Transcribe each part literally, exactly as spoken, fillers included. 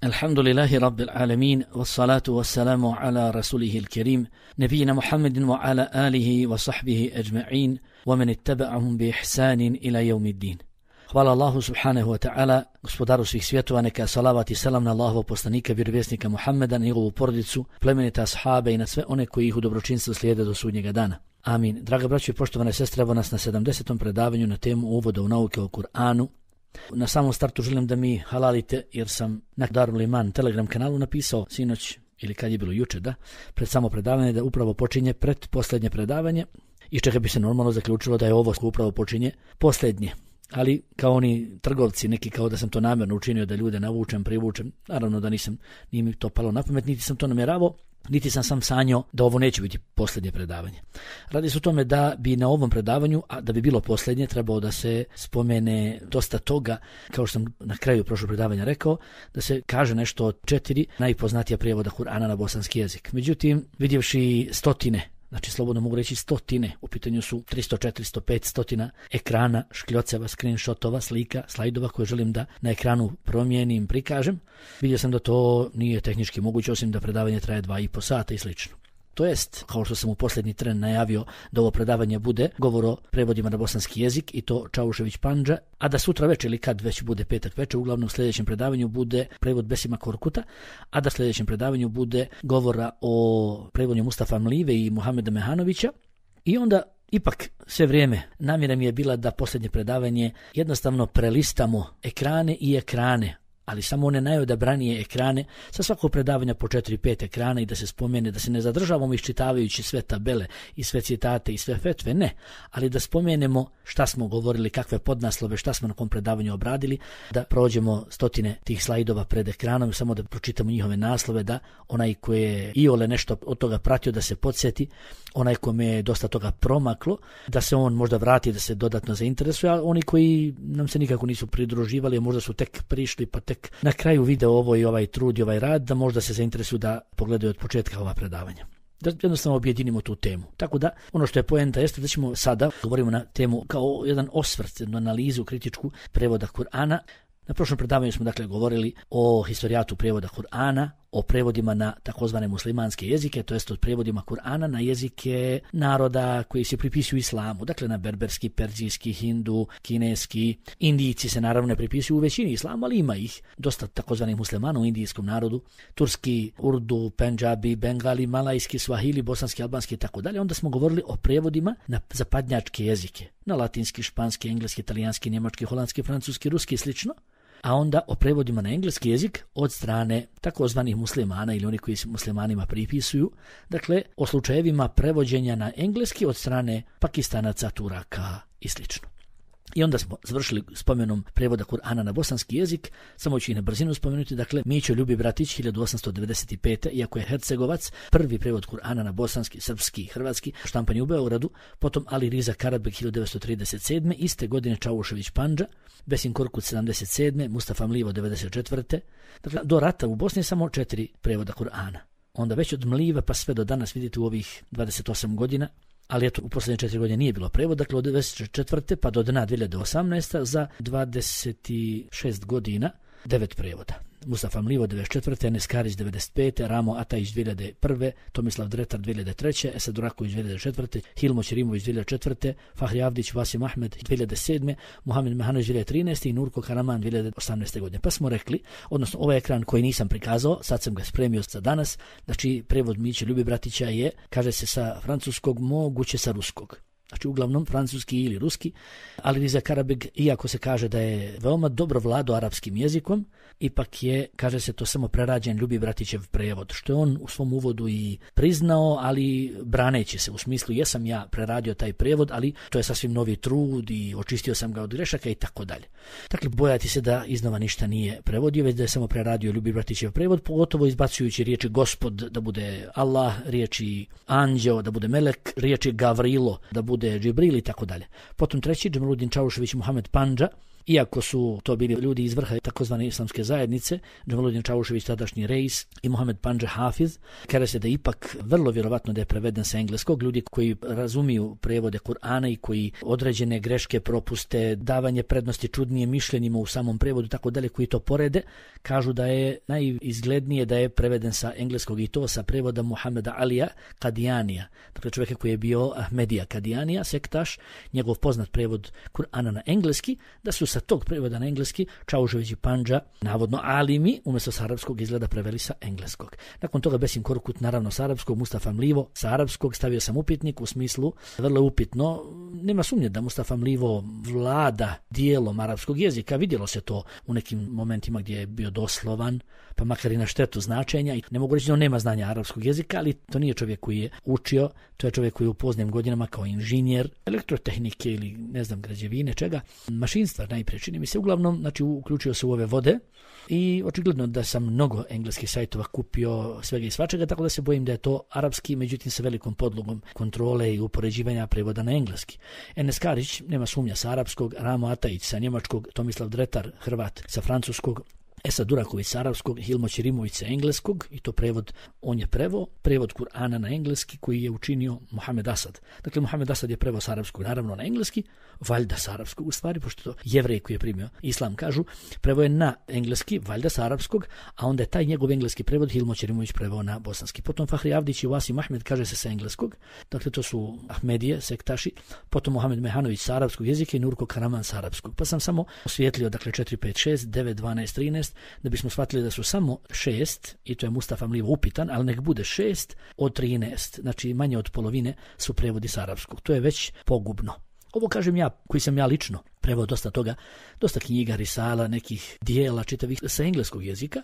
Alhamdulillahi Rabbil Alamin, wassalatu wassalamu ala rasulihil kerim, nebijina Muhammedin wa ala alihi wa sahbihi ajma'in, wa men ittaba'ahum bi ihsanin ila yawmiddin. Hvala Allahu subhanahu wa ta'ala, gospodaru svih svjetova, neka salavat i selam na Allahovog poslanika, vjerovjesnika Muhammeda, na njegovu porodicu, plemenite ashabe i na sve one koji ih u dobročinstvu slijede do sudnjega dana. Amin. Draga braćo i poštovane sestre, evo nas na sedamdesetom predavanju na temu uvoda u nauke o Kur'anu. Na samom startu želim da mi halalite, jer sam na Darul Iman Telegram kanalu napisao sinoć, ili kad je bilo juče, da, pred samo predavanje, da upravo počinje pred posljednje predavanje, iz čega bi se normalno zaključilo da je ovo upravo počinje posljednje. Ali kao oni trgovci, neki kao da sam to namjerno učinio da ljude navučem, privučem, naravno da nisam, nije mi to palo na pamet, niti sam to namjeravao, niti sam sam sanjao da ovo neće biti posljednje predavanje. Radi se o tome da bi na ovom predavanju, a da bi bilo posljednje, trebao da se spomene dosta toga, kao što sam na kraju prošlog predavanja rekao, da se kaže nešto od četiri najpoznatija prijevoda Kur'ana na bosanski jezik. Međutim, vidjevši stotine, znači slobodno mogu reći stotine, u pitanju su tristo, četiristo, petsto ekrana, škljoceva, screenshotova, slika, slajdova koje želim da na ekranu promijenim, prikažem. Vidio sam da to nije tehnički moguće, osim da predavanje traje dva i po sata i slično. To jest, kao što sam u posljednji tren najavio, da ovo predavanje bude govor o prevodima na bosanski jezik i to Čaušević Pandža, a da sutra večer ili kad već bude petak večer, uglavnom sljedećem predavanju bude prevod Besima Korkuta, a da sljedećem predavanju bude govora o prevodu Mustafa Mlive i Muhameda Mehanovića. I onda ipak sve vrijeme namjera mi je bila da posljednje predavanje jednostavno prelistamo ekrane i ekrane, ali samo one najodabranije ekrane, sa svakog predavanja po četiri pet ekrana i da se spomene, da se ne zadržavamo iščitavajući sve tabele i sve citate i sve fetve, ne, ali da spomenemo šta smo govorili, kakve podnaslove, šta smo na kom predavanju obradili, da prođemo stotine tih slajdova pred ekranom, samo da pročitamo njihove naslove, da onaj koji je iole nešto od toga pratio da se podsjeti, onaj kome je dosta toga promaklo, da se on možda vrati, da se dodatno zainteresuje, a oni koji nam se nikako nisu pridruživali, možda su tek prišli pa tek na kraju video ovo i ovaj trud i ovaj rad, da možda se zainteresuju da pogledaju od početka ova predavanja. Da jednostavno objedinimo tu temu. Tako da, ono što je poenta jeste da ćemo sada, govorimo na temu kao jedan osvrt, jednu analizu kritičku prevoda Kur'ana. Na prošlom predavanju smo dakle govorili o historijatu prijevoda Kur'ana, o prevodima na takozvane muslimanske jezike, to jest o prevodima Kur'ana na jezike naroda koji se pripisuju islamu, dakle na berberski, perzijski, hindu, kineski. Indijci se naravno ne pripisuju u većini islamu, ali ima ih dosta takozvanih muslimana u indijskom narodu, turski, urdu, pendžabi, bengali, malajski, swahili, bosanski, albanski i tako dalje. Onda smo govorili o prevodima na zapadnjačke jezike, na latinski, španski, engleski, italijanski, njemački, holandski, francuski, ruski i slično. A onda o prevodima na engleski jezik od strane takozvanih muslimana ili oni koji se muslimanima pripisuju, dakle o slučajevima prevođenja na engleski od strane Pakistanaca, Turaka i slično. I onda smo završili spomenom prevoda Kur'ana na bosanski jezik, samo ću ih na brzinu spomenuti, dakle Mićo Ljubi Bratić hiljadu osamsto devedeset pete. iako je Hercegovac, prvi prevod Kur'ana na bosanski, srpski i hrvatski, štampan je u Beogradu, potom Ali Riza Karabek hiljadu devetsto trideset sedme. iste godine Čaušević Pandža, Besim Korkut sedamdeset sedme. Mustafa Mlivo devedeset četvrte. Dakle, do rata u Bosni samo četiri prevoda Kur'ana. Onda već od Mliva pa sve do danas vidite u ovih dvadeset osam godina, ali eto u posljednje četiri godine nije bilo prevod, dakle od devedeset četvrte pa do dna dvije hiljade osamnaeste. za dvadeset šest godina devet prevoda. Mustafa Mlivo devedeset četvrte. Enes Karić devedeset pete. Ramo Atajić dvije hiljade prve. Tomislav Dretar dvije hiljade treće. Esad Uraković dvije hiljade četvrte. Hilmo Ćerimović dvije hiljade četvrte. Fahri Avdić, Vasim Ahmed dvije hiljade sedme. Muhammed Mehanović dvije hiljade trinaeste. i Nurko Karaman dvije hiljade osamnaeste. godine. Pa smo rekli, odnosno ovaj ekran koji nisam prikazao, sad sam ga spremio za danas, znači prevod Miće Ljubi Bratića je, kaže se sa francuskog, moguće sa ruskog. Znači uglavnom francuski ili ruski, ali Riza Karabeg, iako se kaže da je veoma dobro vladao arapskim jezikom, ipak je, kaže se, to samo prerađen Ljubi Bratićev prevod, što je on u svom uvodu i priznao, ali braneći se, u smislu jesam ja preradio taj prevod, ali to je sasvim novi trud i očistio sam ga od grešaka i tako dalje. Dakle, bojati se da iznova ništa nije prevodio, već da je samo preradio Ljubi Bratićev prevod, pogotovo izbacujući riječi gospod da bude Allah, riječi anđeo da bude melek, riječi Gavrilo da bude Džibril i tako dalje. Potom treći, Džemaludin Čaušević Muhamed Pandža, iako su to bili ljudi iz vrha takozvane islamske zajednice, Džemaludin Čavušević, tadašnji reis, i Mohamed Pandža Hafiz, kaže se da ipak vrlo vjerovatno da je preveden sa engleskog. Ljudi koji razumiju prevode Kur'ana i koji određene greške, propuste, davanje prednosti čudnije mišljenjima u samom prevodu, tako dalje, koji to porede, kažu da je najizglednije da je preveden sa engleskog, i to sa prevoda Muhameda Alija Kadijanija, dakle čovjeka koji je bio Ahmedija Kadijanija, sektaš, njegov poznat prevod Kur'ana na engleski, da su sa tog prevoda na engleski Čavušević i Pandža, navodno alimi, umjesto sa arapskog izgleda preveli sa engleskog. Nakon toga Besim Korkut, naravno sa arapskog, Mustafa Mlivo sa arapskog, stavio sam upitnik u smislu vrlo upitno. Nema sumnje da Mustafa Mlivo vlada dijelom arapskog jezika, vidjelo se to u nekim momentima gdje je bio doslovan, pa makar i na štetu značenja, i ne mogu reći da on nema znanja arapskog jezika, ali to nije čovjek koji je učio, to je čovjek koji je u poznim godinama kao inženjer elektrotehnike ili ne znam građevine, čega, mašinstva najprije čini mi se, uglavnom, znači uključio se u ove vode i očigledno da sam mnogo engleskih sajtova kupio svega i svačega, tako da se bojim da je to arapski, međutim sa velikom podlogom kontrole i upoređivanja prevoda na engleski. Enes Karić, nema sumnja, sa arapskog, Ramo Atajić sa njemačkog, Tomislav Dretar, Hrvat, sa francuskog, Esad Duraković sa arapskog, Hilmo Ćirimović sa engleskog, i to prevod, on je preveo, prevod Kur'ana na engleski koji je učinio Mohamed Asad. Dakle, Mohamed Asad je preveo sa arapskog, naravno na engleski, valjda sa arapskog u stvari, pošto to Jevrej koji je primio islam kažu, preveo je na engleski, valjda sa arapskog, a onda je taj njegov engleski prevod Hilmo Ćirimović preveo na bosanski. Potom Fahri Avdić i Wasim Ahmed kaže se sa engleskog, dakle to su Ahmedije, sektaši, potom Mohamed Mehanović sa arapskog jezika i Nurko Karaman sa arapskog. Pa sam samo osvijetlio, dakle četiri, pet, šest, devet, dvanaest, trinaest, da bismo shvatili da su samo šest, i to je Mustafa Mlivo upitan, ali nek bude šest od trinaest, znači manje od polovine su prevodi sa arapskog. To je već pogubno. Ovo kažem ja, koji sam ja lično preveo dosta toga, dosta knjiga, risala, nekih dijela čitavih sa engleskog jezika,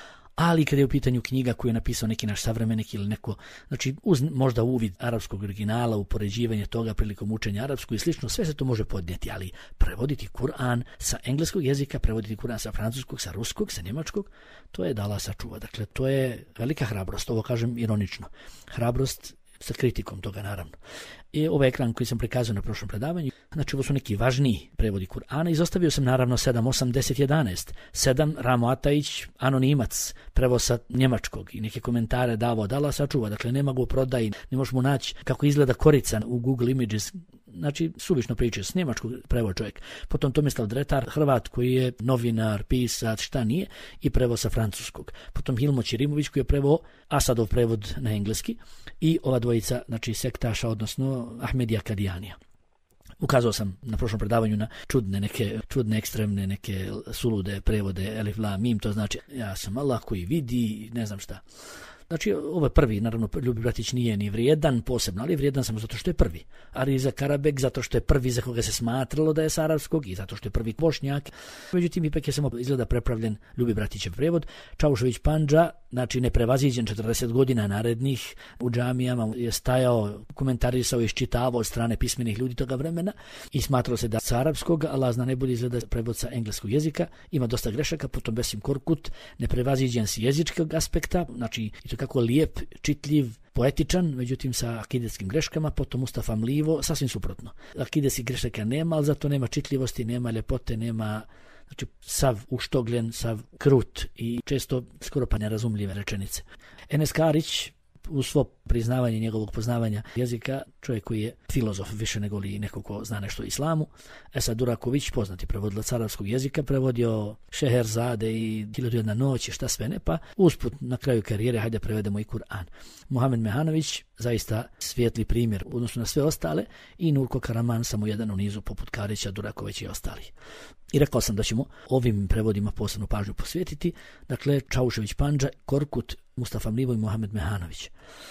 ali kada je u pitanju knjiga koju je napisao neki naš savremenik ili neko, znači uz možda uvid arapskog originala, upoređivanje toga prilikom učenja arapskog i slično, sve se to može podnijeti, ali prevoditi Kur'an sa engleskog jezika, prevoditi Kur'an sa francuskog, sa ruskog, sa njemačkog, to je da Allah sačuva. Dakle, to je velika hrabrost, ovo kažem ironično. Hrabrost sa kritikom toga, naravno. I ovaj ekran koji sam prikazao na prošlom predavanju, znači ovo su neki važniji prevodi Kur'ana. Izostavio sam naravno sedam, osam, deset, jedanaest. sedam, Ramo Atajić, anonimac, prevod sa njemačkog i neke komentare davao, da Allah sačuva, dakle nema ga u prodaji, ne možemo naći kako izgleda korica u Google Images, znači suvišno priča, s njemačkog prevod čovjek. Potom Tomislav Dretar, Hrvat koji je novinar, pisac, šta nije, i prevod sa francuskog. Potom Hilmo Ćirimović koji je preveo Asadov prevod na engleski, i ova dvojica, znači sektaša, odnosno Ahmedija Kadijanija. Ukazao sam na prošlom predavanju na čudne, neke čudne, ekstremne, neke sulude prevode Elif, La, Mim, to znači ja sam Allah koji vidi, ne znam šta. Znači, ovo je prvi, naravno, Ljubi Bratić nije ni vrijedan posebno, ali vrijedan samo zato što je prvi. Ariza Karabek zato što je prvi za koga se smatralo da je s arapskog i zato što je prvi Bošnjak. Međutim, ipak je samo izgleda prepravljen Ljubi Bratićev prevod. Čavušević Pandža, znači neprevaziđen četrdeset godina narednih, u džamijama je stajao, komentarisao i iščitavao od strane pismenih ljudi toga vremena i smatralo se da s arapskog, Allah zna najbolje izgleda prevod sa engleskog jezika, ima dosta grešaka. Potom Besim Korkut, neprevaziđen s jezičkog aspekta, znači kako lijep, čitljiv, poetičan, međutim sa akidetskim greškama. Potom Mustafa Mlivo, sasvim suprotno. Akidetskih grešaka nema, ali zato nema čitljivosti, nema ljepote, nema, znači sav uštogljen, sav krut i često skoro pa nerazumljive rečenice. Enes Karić, u svo priznavanje njegovog poznavanja jezika, čovjek koji je filozof više nego li neko ko zna nešto o islamu. Esad Duraković, poznati prevodilac arapskog jezika, prevodio Šeherzade i Hiljadu jedna noć i šta sve ne, pa usput na kraju karijere hajde prevedemo i Kur'an. Mohamed Mehanović, zaista svijetli primjer u odnosu na sve ostale, i Nurko Karaman, samo jedan u nizu poput Karića, Durakovića i ostalih. I rekao sam da ćemo ovim prevodima posebnu pažnju posvetiti. Dakle, Čavušević Pandža, Korkut, Mustafa Mlivo i Mohamed Mehanović.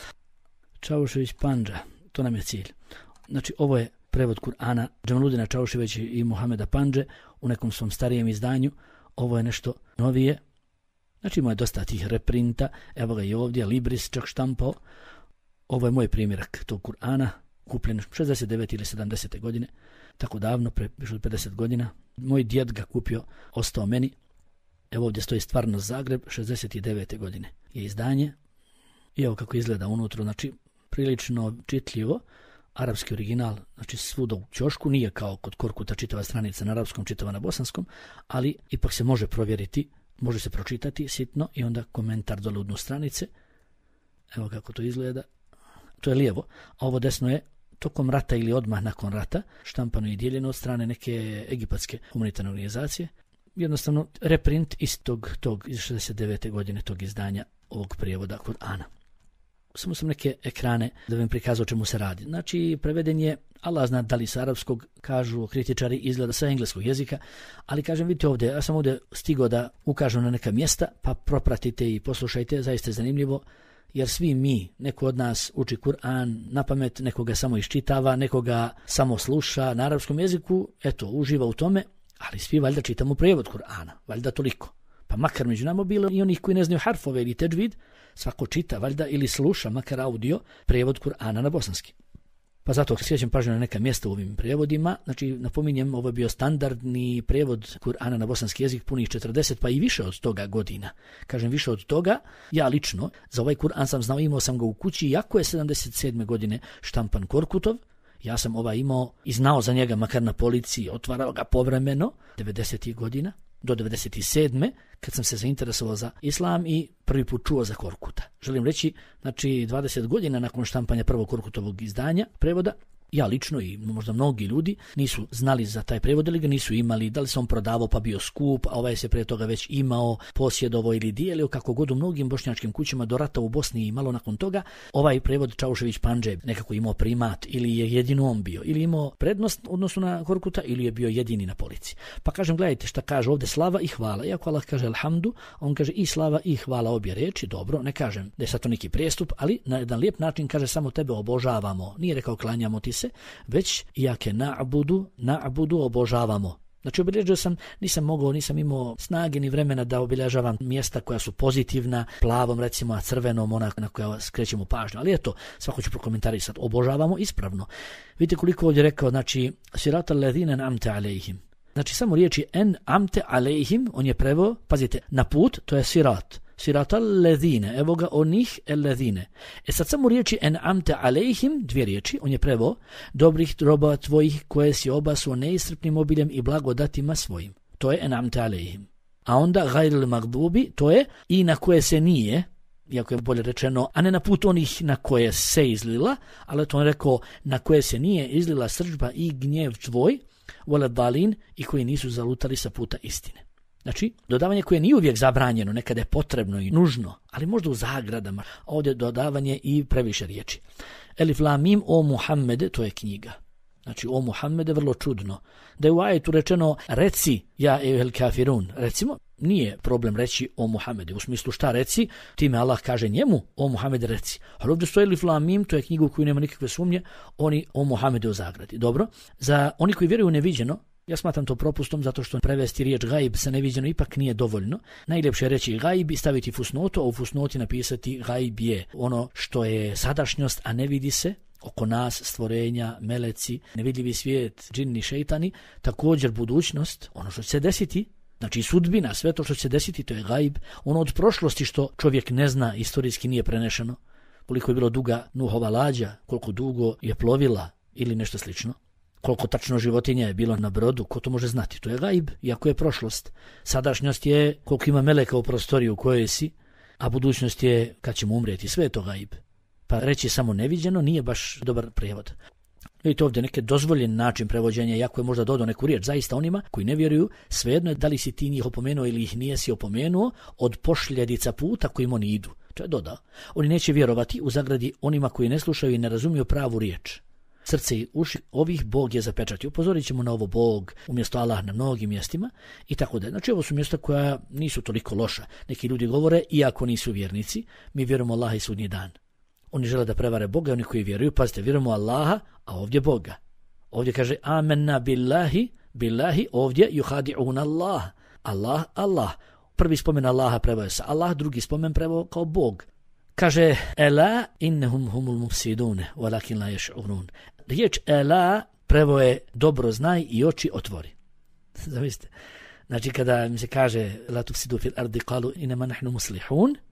Čavušević Pandža, to nam je cilj. Znači, ovo je prevod Kur'ana Džemaludina Čavuševića i Mohameda Pandže u nekom svom starijem izdanju. Ovo je nešto novije. Znači, ima je dosta tih reprinta. Evo ga i ovdje, Libris čak štampao. Ovo je moj primjerak tog Kur'ana, kupljen šezdeset devete ili sedamdesete godine, tako davno, pre više od pedeset godina. Moj djed ga kupio, ostao meni. Evo ovdje stoji Stvarnost Zagreb, šezdeset devete godine je izdanje. I evo kako izgleda unutra, znači prilično čitljivo, arapski original, znači svuda u ćošku, nije kao kod Korkuta čitava stranica na arapskom, čitava na bosanskom, ali ipak se može provjeriti, može se pročitati sitno i onda komentar dole u dnu stranice. Evo kako to izgleda. To je lijevo, a ovo desno je tokom rata ili odmah nakon rata, štampano i dijeljeno od strane neke egipatske humanitarne organizacije. Jednostavno reprint istog tog iz šezdeset devete godine tog izdanja ovog prijevoda Kur'ana. Samo sam neke ekrane da vam prikazao čemu se radi. Znači, preveden je, Allah zna da li sa arapskog, kažu kritičari, izgleda sa engleskog jezika, ali kažem, vidite ovdje, ja sam ovdje stigao da ukažem na neka mjesta, pa propratite i poslušajte, zaista je zanimljivo, jer svi mi, neko od nas uči Kur'an na pamet, nekoga samo iščitava, nekoga samo sluša na arapskom jeziku, eto, uživa u tome, ali svi valjda čitamo prijevod Kur'ana, valjda toliko. Pa makar među nama bilo i onih koji ne znaju harfove ili teđvid, svako čita valjda ili sluša, makar audio, prijevod Kur'ana na bosanski. Pa zato skrećem pažnju na neka mjesta u ovim prijevodima. Znači, napominjem, ovo je bio standardni prijevod Kur'ana na bosanski jezik punih četrdeset pa i više od toga godina. Kažem više od toga, ja lično za ovaj Kur'an sam znao, imao sam ga u kući, iako je sedamdeset sedme godine štampan Korkutov, ja sam ovaj imao i znao za njega makar na policiji, otvarao ga povremeno, devedesetih godina do devedeset sedme kad sam se zainteresovao za islam i prvi put čuo za Korkuta. Želim reći, znači dvadeset godina nakon štampanja prvog Korkutovog izdanja, prevoda, ja lično i možda mnogi ljudi nisu znali za taj prevod ili ga nisu imali, da li se on prodavao pa bio skup, a ovaj se prije toga već imao, posjedovao ili dijelio, kako god u mnogim bošnjačkim kućama do rata u Bosni i malo nakon toga, ovaj prevod Čaušević Pandžeb nekako imao primat ili je jedino on bio, ili imao prednost odnosno na Korkuta ili je bio jedini na polici. Pa kažem, gledajte šta kaže ovdje slava i hvala. Iako Allah kaže alhamdu, on kaže i slava i hvala obje reči, dobro, ne kažem da je sad to neki prijestup, ali na jedan lijep način kaže samo tebe obožavamo, nije rekao klanjamo ti se, već jake na'budu, na'budu obožavamo. Znači obilježio sam, nisam mogao, nisam imao snage ni vremena da obilježavam mjesta koja su pozitivna, plavom recimo, a crvenom ona na koja skrećemo pažnju. Ali eto, svako ću prokomentarisati, obožavamo ispravno. Vidite koliko ovdje rekao, znači siratal ladhina an'amta alejhim. Znači samo riječi en amte alejhim, on je preveo, pazite, na put, to je sirat. Siratal ladhine, evo ga onih el ladhine. E sad samo riječi en amte alejhim, dvije riječi, on je preveo, dobrih roba tvojih koje si obasuo neiscrpnim obiljem i blagodatima svojim. To je en amte alejhim. A onda gajril magdubi, to je i na koje se nije, iako je bolje rečeno, a ne na put onih na koje se izlila, ali to on rekao na koje se nije izlila srdžba i gnjev tvoj, vole dalin, i koji nisu zalutali sa puta istine. Znači, dodavanje koje nije uvijek zabranjeno, nekada je potrebno i nužno, ali možda u zagradama. Ovdje dodavanje i previše riječi. Elif lam mim o Muhammede, to je knjiga. Znači, o Muhammede, vrlo čudno. Da je u ajetu rečeno, reci ja ejuhel kafirun. Recimo, nije problem reći o Muhammede. U smislu šta reci, time Allah kaže njemu, o Muhammede reci. Ali ovdje stoji Elif lam mim, to je knjiga u koju nema nikakve sumnje, oni o Muhammede u zagradi. Dobro, za oni koji vjeruju neviđeno, ja smatram to propustom zato što prevesti riječ gajb sa neviđeno ipak nije dovoljno. Najljepše je reći gajb i staviti fusnotu, a u fusnoti napisati gajb je ono što je sadašnjost, a ne vidi se oko nas, stvorenja, meleci, nevidljivi svijet, džinni, šejtani, također budućnost, ono što će se desiti, znači sudbina, sve to što će se desiti, to je gajb, ono od prošlosti što čovjek ne zna, istorijski nije prenešeno, koliko je bilo duga Nuhova lađa, koliko dugo je plovila ili nešto slično. Koliko tačno životinja je bilo na brodu, ko to može znati? To je gajb, iako je prošlost. Sadašnjost je koliko ima meleka u prostoriju u kojoj si, a budućnost je kad ćemo umrijeti. Sve je to gajb. Pa reći samo neviđeno nije baš dobar prijevod. Vidite ovdje neki dozvoljen način prevođenja, iako je možda dodao neku riječ, zaista onima koji ne vjeruju, svejedno je da li si ti njih opomenuo ili ih nije si opomenuo, od pošljedica puta kojim oni idu. To je dodao. Oni neće vjerovati u zagradi onima koji ne slušaju i ne razumiju pravu riječ. Srce i uši ovih Bog je zapečatio. Upozorit ćemo na ovo Bog umjesto Allah na mnogim mjestima i tako da. Znači ovo su mjesta koja nisu toliko loša. Neki ljudi govore, iako nisu vjernici, mi vjerujemo Allaha i sudnji dan. Oni žele da prevare Boga, oni koji vjeruju, pazite, vjerujemo Allaha, a ovdje Boga. Ovdje kaže amenna billahi, billahi, ovdje yuhadi'un Allah. Allah, Allah. Prvi spomen Allaha preveo sa Allah, drugi spomen preveo kao Bog. Kaže ela innahum humul mufsidun walakin la yash'urun. Riječ ela prevo je dobro znaj i oči otvori. Zamislite. Znači kada mi se kaže la tufsidu fil ardi qalu inma nahnu muslihun,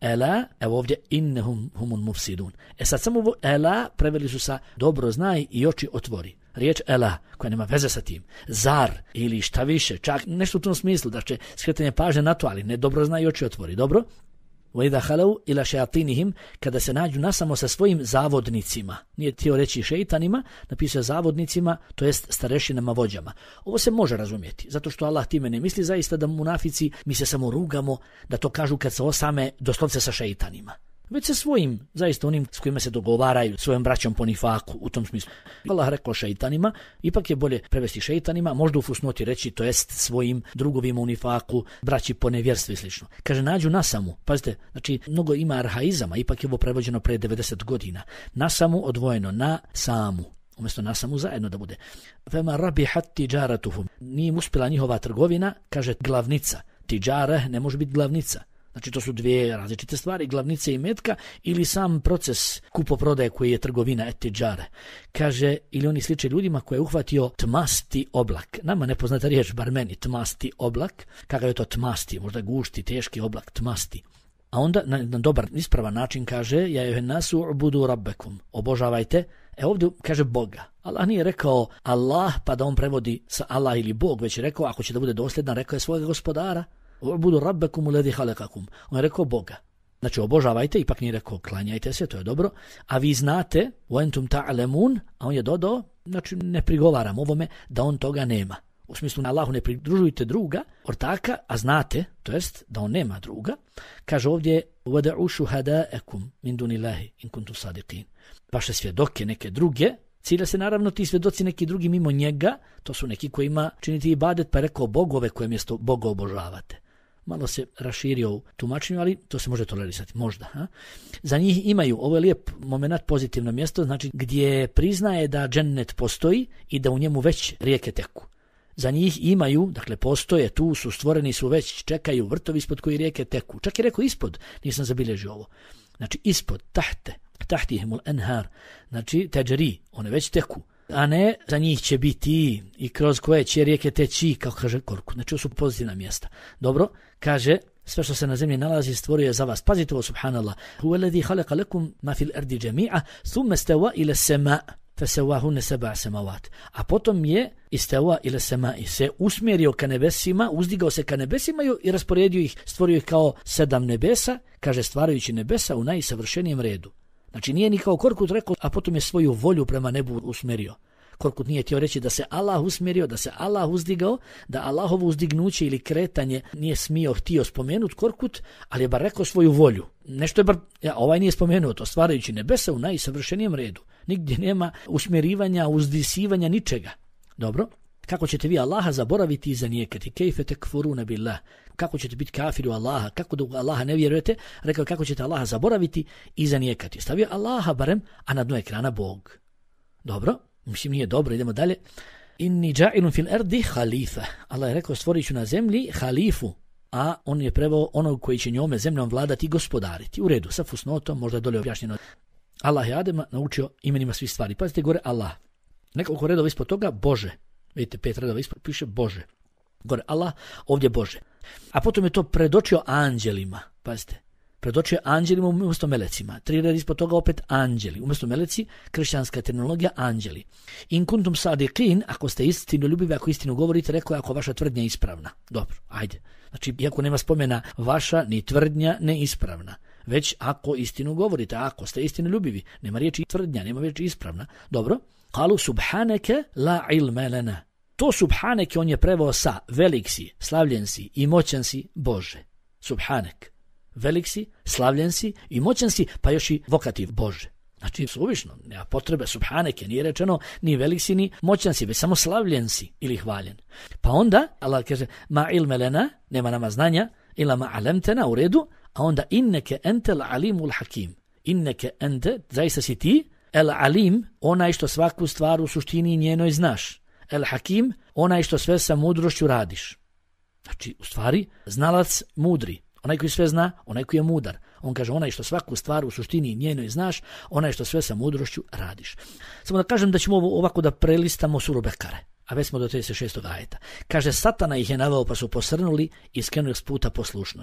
ela, evo ovdje innehum humun mufsidun. E sad samo ovo ela preveli su sa dobro znaj i oči otvori. Riječ ela, koja nema veze sa tim, zar ili šta više, čak nešto u tom smislu, da će skretanje pažnje na to, ali ne dobro zna i oči otvori, dobro? وَإِذَا خَلَوْا إِلَى شَيَاطِينِهِمْ, kada se nađu nasamo sa svojim zavodnicima, nije htio reći šeitanima, napisao zavodnicima, to jest starešinama, vođama. Ovo se može razumjeti, zato što Allah time ne misli zaista da munafici, mi se samo rugamo, da to kažu kad se osame doslovce sa šeitanima. Već sa svojim, zaista onim s kojima se dogovaraju, svojom braćom po nifaku, u tom smislu. Allah rekao šeitanima, ipak je bolje prevesti šeitanima, možda u fusnoti reći, to jest svojim drugovima u nifaku, braći po nevjerstvu i slično. Kaže, nađu nasamu, pazite, znači, mnogo ima arhaizama, ipak je ovo prevođeno pre devedeset godina. Nasamu odvojeno, na samu. Umjesto na samu zajedno da bude. Fema rabihat tijaratuhum. Nije im uspjela njihova trgovina, kaže glavnica. Tijare ne može biti glavnica. Znači to su dvije različite stvari, glavnice i metka ili sam proces kupoprodaje koji je trgovina etidžare. Kaže, ili oni sliče ljudima koje je uhvatio tmasti oblak. Nama nepoznata riječ, bar meni, tmasti oblak. Kakav je to tmasti, možda gušti, teški oblak, tmasti. A onda na, na dobar, ispravan način kaže, ja juhen nasu ubudu rabbekum, obožavajte. E ovdje kaže Boga. Allah nije rekao Allah pa da on prevodi sa Allah ili Bog, već je rekao, ako će da bude dosljedan, rekao je svojeg gospodara. Ubudu rabbekum uledi halekakum. On je rekao Boga. Znači obožavajte, ipak nije rekao klanjajte se, to je dobro. A vi znate, uentum ta'lemun, a on je dodao, znači ne prigovaram ovome da on toga nema. U smislu na Allahu ne pridružujte druga, ortaka, a znate, to jest da on nema druga. Kaže ovdje wada'u shuhada'akum min dunillahi in kuntum sadiqin. Vaše svjedoke neke druge, cilja se naravno ti svjedoci neki drugi mimo njega, to su neki kojima činiti ibadet, pa je rekao bogove koje mjesto Boga obožavate. Malo se raširio u tumačenju, ali to se može tolerisati, možda. Ha? Za njih imaju, ovo je lijep moment, pozitivno mjesto, znači gdje priznaje da džennet postoji i da u njemu već rijeke teku. Za njih imaju, dakle postoje, tu su, stvoreni su već, čekaju vrtovi ispod koji rijeke teku. Čak je rekao ispod, nisam zabilježio ovo. Znači ispod, tahte, tahtihimul enhar, znači teđeri, one već teku. A ne za njih će biti i kroz koje će rijeke teći, kao kaže Korkut. Znači ovo su pozitivna mjesta. Dobro, kaže, sve što se na zemlji nalazi stvorio je za vas. Pazite ovo, subhanallah. Huwa alladhi khalaqa lakum ma fil ardi jami'a thumma stawa ila as-sama' fasawahunna sab'a samawat. A potom je istawa ila as-sama'i, se usmjerio ka nebesima, uzdigao se ka nebesima i rasporedio ih, stvorio ih kao sedam nebesa, kaže stvarajući nebesa u najsavršenijem redu. Znači nije ni kao Korkut rekao, a potom je svoju volju prema nebu usmjerio. Korkut nije htio reći da se Allah usmjerio, da se Allah uzdigao, da Allahovo uzdignuće ili kretanje nije smio, htio spomenuti Korkut, ali je bar rekao svoju volju. Nešto je bar, ja, ovaj nije spomenuo to, stvarajući nebesa u najsavršenijem redu. Nigdje nema usmjerivanja, uzdisivanja, ničega. Dobro, kako ćete vi Allaha zaboraviti i zanijekati? Kejfe tekfurune billah. Kako ćete biti kafiri u Allaha? Kako da u Allaha ne vjerujete? Rekao kako ćete Allaha zaboraviti i zanijekati. Stavio Allaha barem, a na dnu ekrana Bog. Dobro, mislim nije dobro, idemo dalje. Inni dža'ilun fil ardi halifa. Allah je rekao stvorit ću na zemlji halifu, a on je preveo onog koji će njome zemljom vladati i gospodariti. U redu, sa fusnotom, možda dolje objašnjeno. Allah je Adema naučio imenima svih stvari. Pazite gore Allah. Nekoliko redova ispod toga Bože. Vidite, pet redova ispod piše Bože. Gore Allah, ovdje Bože. A potom je to predočio anđelima. Pazite, predočio anđelima umjesto melecima. Tri reda ispod toga opet anđeli. Umjesto meleci, kršćanska terminologija anđeli. In kuntum sadiqin, ako ste istinu ljubivi, ako istinu govorite, rekao je ako vaša tvrdnja je ispravna. Dobro, ajde. Znači, iako nema spomena vaša, ni tvrdnja neispravna. Već ako istinu govorite, ako ste istinu ljubivi, nema riječi tvrdnja, nema riječi ispravna. Dobro. Kalu subhaneke la ilme lana. To subhanek on je preveo sa velik si, slavljen si i moćan si Bože. Subhanek. Velik si, slavljen si i moćan si, pa još i vokativ Bože. Znači, suvišno, nema potrebe subhaneke, nije rečeno ni velik si, ni moćan si, već samo slavljen si ili hvaljen. Pa onda, Allah kaže, ma ilme lana, nema nama znanja, ila ma alemtena, u redu, a onda inneke entel alimul hakim. Inneke ente, zaista si ti, el alim, onaj što svaku stvar u suštini njenoj znaš. El hakim, onaj što sve sa mudrošću radiš. Znači, u stvari, znalac mudri. Onaj koji sve zna, onaj koji je mudar. On kaže, onaj što svaku stvar u suštini njenoj znaš, onaj što sve sa mudrošću radiš. Samo da kažem da ćemo ovo ovako da prelistamo suru Bekare. A već smo do trideset šestog ajeta. Kaže, Satana ih je naveo pa su posrnuli i skrenuli s puta poslušnosti.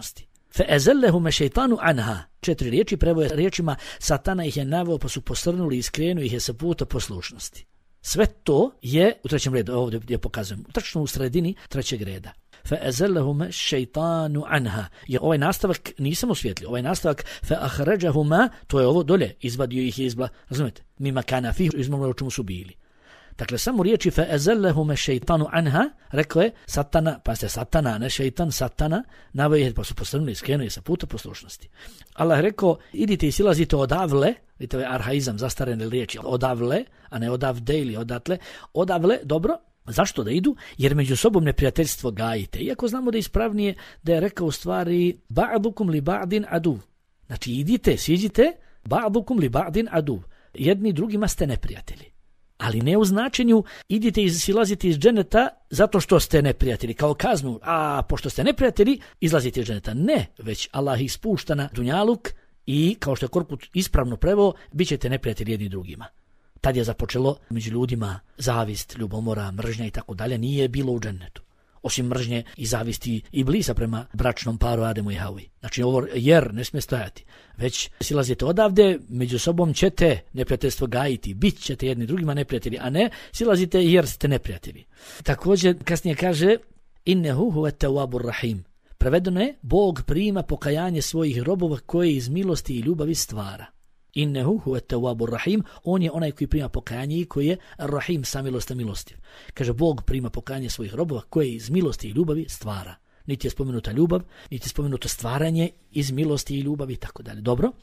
Fe ezellehuma šejtanu anha. Četiri riječi prevoje riječima Satana ih je naveo pa su posrnuli i skrenuo ih je sa puta poslušnosti. Sve to je u trećem redu, ovdje gdje pokazujem, tačno u sredini trećeg reda. Fe ezellehuma šejtanu anha. Jer ovaj nastavak nisam osvijetlio. Ovaj nastavak fe ahređahuma, to je ovo dolje, izvadio ih je izbla, razumijete, mima kana fih, izmoglo o čemu su bili. Dakle, samo riječi fe ezellehuma šejtanu anha, rekao je Satana, pa ste Satana, ne šejtan, Satana, naveo je pa su posrnuli, skrenuli sa puta poslušnosti. Allah je rekao, idite i silazite odavle, vidite ovaj arhaizam, zastarene riječi, odavle, a ne odavde ili odatle, odavle, dobro. Zašto da idu? Jer među sobom neprijateljstvo gajite. Iako znamo da je ispravnije da je rekao u stvari ba'dukum li ba'din adu. Znači idite, siđite, ba'dukum li ba'din adu. Jedni drugima ste neprijatelji. Ali ne u značenju idite i silazite iz dženeta zato što ste neprijatelji, kao kaznu, a pošto ste neprijatelji, izlazite iz dženeta. Ne, već Allah ih spušta na dunjaluk i, kao što je Korkut ispravno preveo, bit ćete neprijatelji jedni drugima. Tad je započelo među ljudima zavist, ljubomora, mržnja i tako dalje, nije bilo u džennetu. Osim mržnje i zavisti Iblisa prema bračnom paru Ademu i Havi. Znači ovo jer ne smije stojati. Već silazite odavde, među sobom ćete neprijateljstvo gajiti, bit ćete jedni drugima neprijatelji, a ne silazite jer ste neprijatelji. Također kasnije kaže innehu huve tawwabur rahim. Prevedeno je, Bog prima pokajanje svojih robova koje iz milosti i ljubavi stvara. Innehu huve tawwabur rahim, on je onaj koji prima pokajanje i koji je rahim, samilostan milostiv. Kaže, Bog prima pokajanje svojih robova koje iz milosti i ljubavi stvara. Niti je spomenuta ljubav, niti je spomenuto stvaranje iz milosti i ljubavi i tako dalje. Dobro.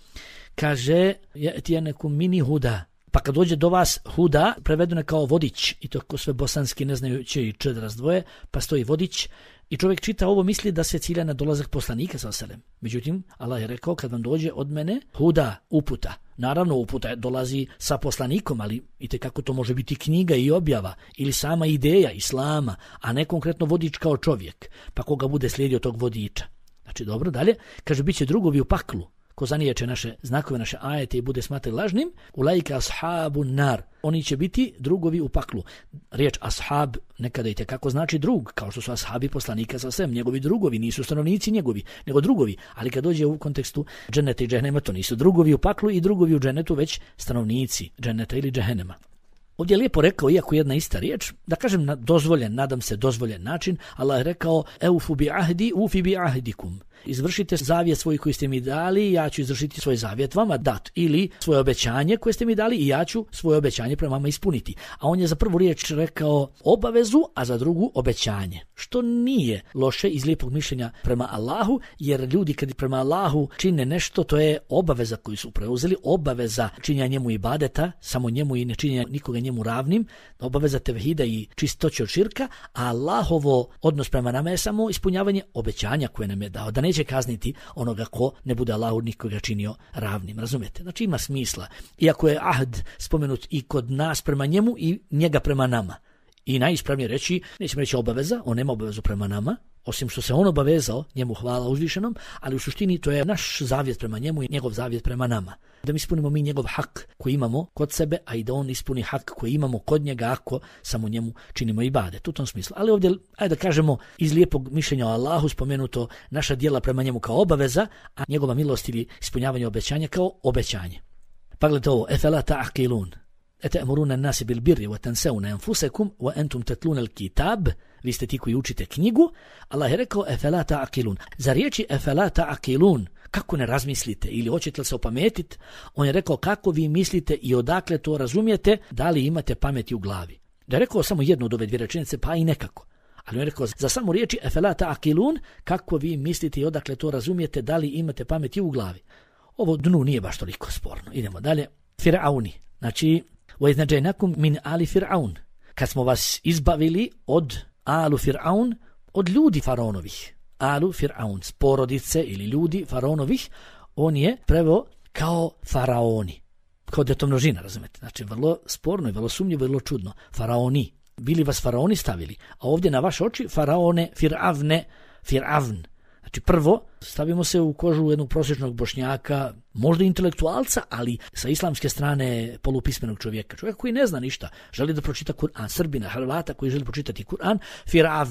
Kaže, ti je neku mini huda. Pa kad dođe do vas huda, prevedeno je kao vodič, i to ko sve bosanski ne znaju će i č da razdvoje, pa stoji vodič, i čovjek čita ovo, misli da se cilja na dolazak poslanika sa selem. Međutim, Allah je rekao, kad vam dođe od mene huda, uputa. Naravno, uputa dolazi sa poslanikom, ali itekako to može biti knjiga i objava, ili sama ideja islama, a ne konkretno vodič kao čovjek, pa koga bude slijedio tog vodiča. Znači, dobro, dalje, kaže, bit će drugovi u paklu. Ko zaniječe naše znakove, naše ajete i bude smatrati lažnim, ulaika ashabu nar. Oni će biti drugovi u paklu. Riječ ashab nekada i tekako znači drug, kao što su ashabi poslanika sa svem. Njegovi drugovi nisu stanovnici njegovi, nego drugovi. Ali kad dođe u kontekstu dženeta i džehennema, to nisu drugovi u paklu i drugovi u dženetu, već stanovnici dženeta ili džehennema. Ovdje je lijepo rekao, iako jedna ista riječ, da kažem na dozvoljen, nadam se dozvoljen način, Allah je rekao, eufu bi ahdi, ufi bi ahdikum. Izvršite zavjet svoj koji ste mi dali, ja ću izvršiti svoj zavjet vama dat. Ili svoje obećanje koje ste mi dali i ja ću svoje obećanje prema vama ispuniti. A on je za prvu riječ rekao obavezu, a za drugu obećanje. Što nije loše iz lijepog mišljenja prema Allahu, jer ljudi kad prema Allahu čine nešto, to je obaveza koju su preuzeli, obaveza činjenja njemu ibadeta, samo njemu i ne činjenja nikoga njemu ravnim, obaveza tevhida i čistoće od širka, a Allahovo odnos prema nama je samo ispunjavanje obećanja koje nam je dao, da neće kazniti onoga ko ne bude Allahu nikoga činio ravnim, razumijete? Znači ima smisla, iako je ahd spomenut i kod nas prema njemu i njega prema nama. I najispravnije reći, nećemo reći obaveza, on nema obavezu prema nama, osim što se on obavezao, njemu hvala uzvišenom, ali u suštini to je naš zavjet prema njemu i njegov zavjet prema nama. Da mi ispunimo mi njegov hak koji imamo kod sebe, a i da on ispuni hak koji imamo kod njega ako samo njemu činimo ibadet. U tom smislu. Ali ovdje, ajde da kažemo, iz lijepog mišljenja o Allahu spomenuto naša djela prema njemu kao obaveza, a njegova milost ili ispunjavanje obećanja kao obećanje. Pa gledajte ovo, efela ta'aqilun. Ete'muruna nasi bil birri wa tansawna anfusakum wa antum tatluna al-kitab. Vi ste ti koji učite knjigu. Allah je rekao efela ta'aqilun. Za riječi efela ta'aqilun, kako ne razmislite ili hoćete li se opametiti, on je rekao kako vi mislite i odakle to razumijete, da li imate pameti u glavi. Da je rekao samo jednu od ove dvije rečenice, pa i nekako. Ali on je rekao za samo riječi efela ta'aqilun, kako vi mislite i odakle to razumijete, da li imate pameti u glavi. Ovo dnu nije baš toliko sporno. Idemo dalje. Fir'auni. Znači, وَإِذْنَجَيْنَكُمْ مِنْ آلِ فِرْعَوْنَ. Kad smo vas izbavili od alu Fir'aun, od ljudi faraonovih. Alu Fir'aun, s porodice ili ljudi faraonovih, on je preveo kao faraoni. Kao da je to množina, razumete? Znači, vrlo sporno i vrlo sumnjivo, vrlo čudno. Faraoni. Bili vas faraoni stavili. A ovdje na vaše oči faraone, Fir'avne, Fir'avn. Znači prvo, stavimo se u kožu jednog prosječnog Bošnjaka, možda intelektualca, ali sa islamske strane polupismenog čovjeka. Čovjeka koji ne zna ništa, želi da pročita Kur'an, Srbina, Hrvata koji želi pročitati Kur'an, Fir'avni.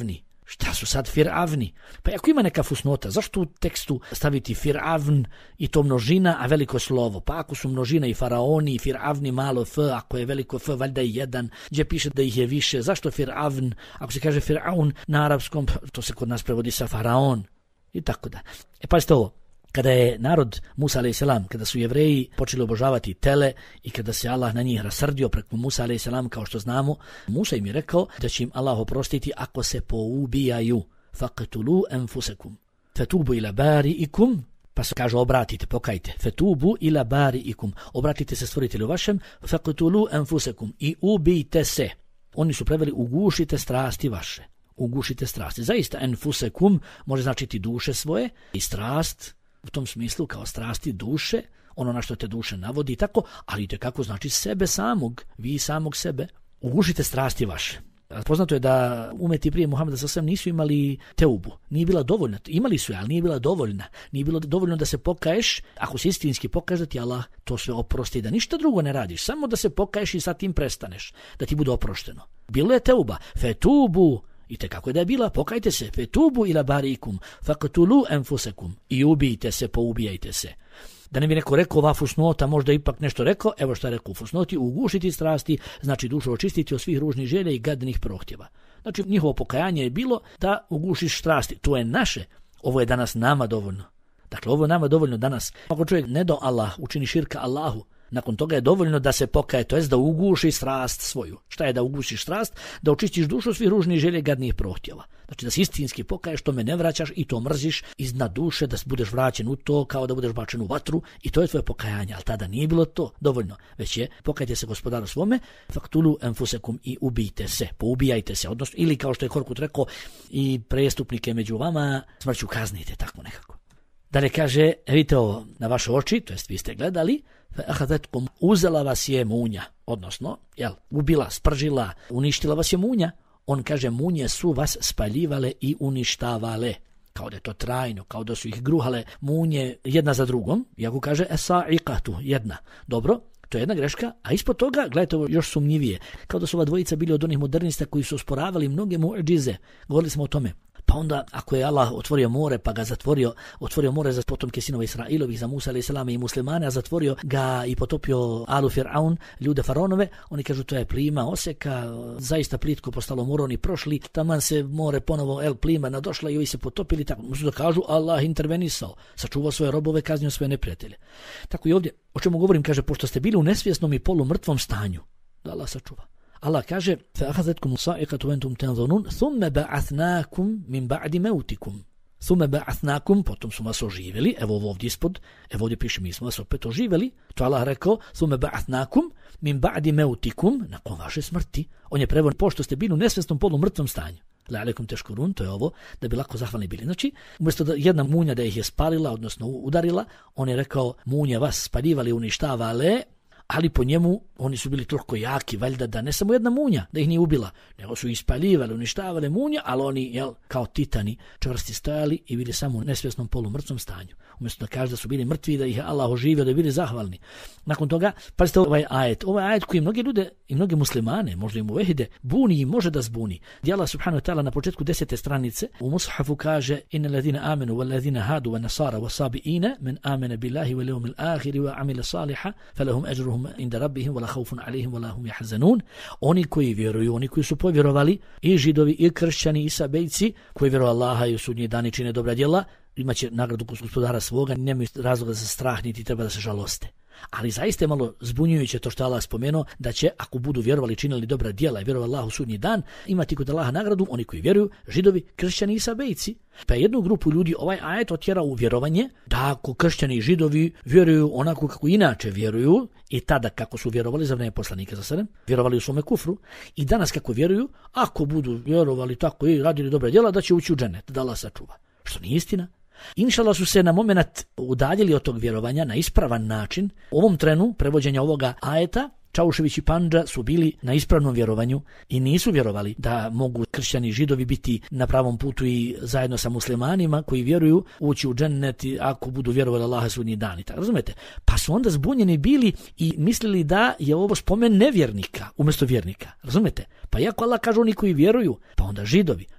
Šta su sad firavni? Pa ako ima neka fusnota, zašto u tekstu staviti firavn i to množina, a veliko slovo? Pa ako su množina i faraoni i firavni malo f, ako je veliko f, valjda je jedan, gdje piše da ih je više, zašto firavn? Ako se kaže firaun na arapskom, to se kod nas prevodi sa faraon i tako da. E pazite ovo. Kada je narod Musa alejhi selam, kada su Jevreji počeli obožavati tele i kada se Allah na njih rasrdio preko Musa alejhi selam, kao što znamo, Musa im je rekao da će im Allah oprostiti ako se poubijaju. Faqtulu anfusakum fatubu ila bari'ikum, pa se kaže obratite, pokajte. Fatubu ila bari'ikum, obratite se stvoritelju vašem. Faqtulu anfusakum, i ubijte se. Oni su preveli ugušite strasti vaše. Ugušite strasti. Zaista anfusakum može značiti duše svoje i strast u tom smislu kao strasti duše, ono na što te duše navodi i tako, ali i kako znači sebe samog, vi samog sebe. Ugušite strasti vaše. Poznato je da umeti prije Muhameda sallallahu alejhi ve sellem nisu imali teubu, nije bila dovoljna, imali su je, ali nije bila dovoljna. Nije bilo dovoljno da se pokaješ, ako se istinski pokaješ da ti Allah to sve oprosti, da ništa drugo ne radiš, samo da se pokaješ i sa tim prestaneš, da ti bude oprošteno. Bilo je teuba, fetubu, i te kako je da je bila, pokajte se, fetubu ila barikum, faqtulu anfusakum, i ubijte se, poubijajte se. Da ne bi neko rekao ova fusnota, možda ipak nešto rekao, evo što je rekao u fusnoti, ugušiti strasti, znači dušu očistiti od svih ružnih želja i gadnih prohtjeva. Znači njihovo pokajanje je bilo da ugušiš strasti, to je naše, ovo je danas nama dovoljno. Dakle, ovo je nama dovoljno danas. Ako čovjek ne do Allah, učini širka Allahu, nakon toga je dovoljno da se pokaje, to jest da uguši strast svoju. Šta je da ugušiš strast? Da očistiš dušu svih ružnih želja i gadnih prohtjeva. Znači da se istinski pokaješ, to me ne vraćaš i to mrziš iznad duše, da budeš vraćen u to kao da budeš bačen u vatru, i to je tvoje pokajanje. Ali tada nije bilo to dovoljno, već je pokajte se gospodaru svome, faktulu enfusekum, i ubijte se, poubijajte se, odnosno, ili kao što je Korkut rekao, i prestupnike među vama smrću kaznite, tako nekako. Dalje kaže, vidite ovo na vaše oči, to jest vi ste gledali, uzela vas je munja, odnosno, jel, ubila, spržila, uništila vas je munja. On kaže, munje su vas spaljivale i uništavale, kao da je to trajno, kao da su ih gruhale munje jedna za drugom, iako kaže esa'iqatu, jedna. Dobro, to je jedna greška, a ispod toga, gledajte ovo još sumnjivije, kao da su ova dvojica bili od onih modernista koji su osporavali mnoge mu'džize, govorili smo o tome. Pa onda, ako je Allah otvorio more, pa ga zatvorio, otvorio more za potomke sinova Israilovih, za Musa alejhi selam i muslimane, a zatvorio ga i potopio alu Firaun, ljude faraonove, oni kažu to je plima oseka, zaista plitko postalo more, oni prošli, taman se more ponovo, el plima nadošla i ovi se potopili, tako musu da kažu Allah intervenisao, sačuvao svoje robove, kaznio svoje neprijatelje. Tako i ovdje, o čemu govorim, kaže, pošto ste bili u nesvjesnom i polumrtvom stanju, da Allah sačuva. Allah kaže, فَأَخَذَتْكُمُ صَائِقَةُ وَأَنْتُمْ تَنْظُرُونَ ثُمَّ بَعَثْنَاكُمْ مِنْ بَعْدِ مَوْتِكُمْ ثُمَّ بَعَثْنَاكُمْ, potom su vas oživjeli, evo ovdje ispod, evo ovdje piše, mi smo vas opet oživjeli, to Allah rekao, ثُمَّ بَعَثْنَاكُمْ مِنْ بَعْدِ مَوْتِكُمْ, nakon vaše smrti. On je prevod, pošto ste bili u nesvjesnom polumrtvom stanju. La'alekum teškurun, to je ovo, da bi lako zahvalni bili. Znači, umjesto da jedna munja da ih je spalila, odnosno udarila, on je rekao, munje vas spaljivali, uništavale, ali po njemu oni su bili toliko jaki, valjda da ne samo jedna munja da ih nije ubila, nego su ispaljivali, uništavali munja, ali oni, jel, kao titani čvrsti stojali i bili samo u nesvjesnom polumrtvom stanju. Umjesto da kaže da su bili mrtvi, da ih je Allah oživio, da bili zahvalni. Nakon toga, pazite ovaj ajet, ovaj ajet koji mnogi ljude i mnoge muslimane, možda i muvehide, buni i može da zbuni. Gdje Allah subhanahu wa ta'ala na početku desete stranice u mushafu kaže inna ladina amenu wal ladina hadu wa nasara wa sabiina men amene billahi wal yawmil akhir wa amila saliha falahum ajruhum inda rabbihim wala khawfun alayhim wala hum yahzanun. Oni koji vjeruju, oni koji su povjerovali, i židovi i kršćani i sabejci koji vjeruju Allaha i u sudnji dan i čine dobra djela, imaće nagradu kod gospodara svoga, nemaju razloga za strah niti treba da se žaloste. Ali zaista je malo zbunjujuće to što Allah spomenuo, da će, ako budu vjerovali, činili dobra djela i vjerovali Allahu sudnji dan, imati kod Allaha nagradu oni koji vjeruju, židovi, kršćani i sabejci. Pa jednu grupu ljudi ovaj ajet otjera u vjerovanje da ako kršćani i židovi vjeruju onako kako inače vjeruju, i tada kako su vjerovali za vrijeme poslanika za sebe, vjerovali u svome kufru, i danas kako vjeruju, ako budu vjerovali tako i radili dobra djela, da će ući u dženet, da Allah sačuva. Što nije istina. Inšala su se na moment udaljili od tog vjerovanja na ispravan način. U ovom trenu prevođenja ovoga ajeta Čaušević i Pandža su bili na ispravnom vjerovanju i nisu vjerovali da mogu kršćani i židovi biti na pravom putu i zajedno sa muslimanima koji vjeruju ući u džennet ako budu vjerovali Allaha sudnji dan. Razumete? Pa su onda zbunjeni bili i mislili da je ovo spomen nevjernika umjesto vjernika. Razumete? Pa iako Allah kaže oni koji vjeruju, pa onda židovi,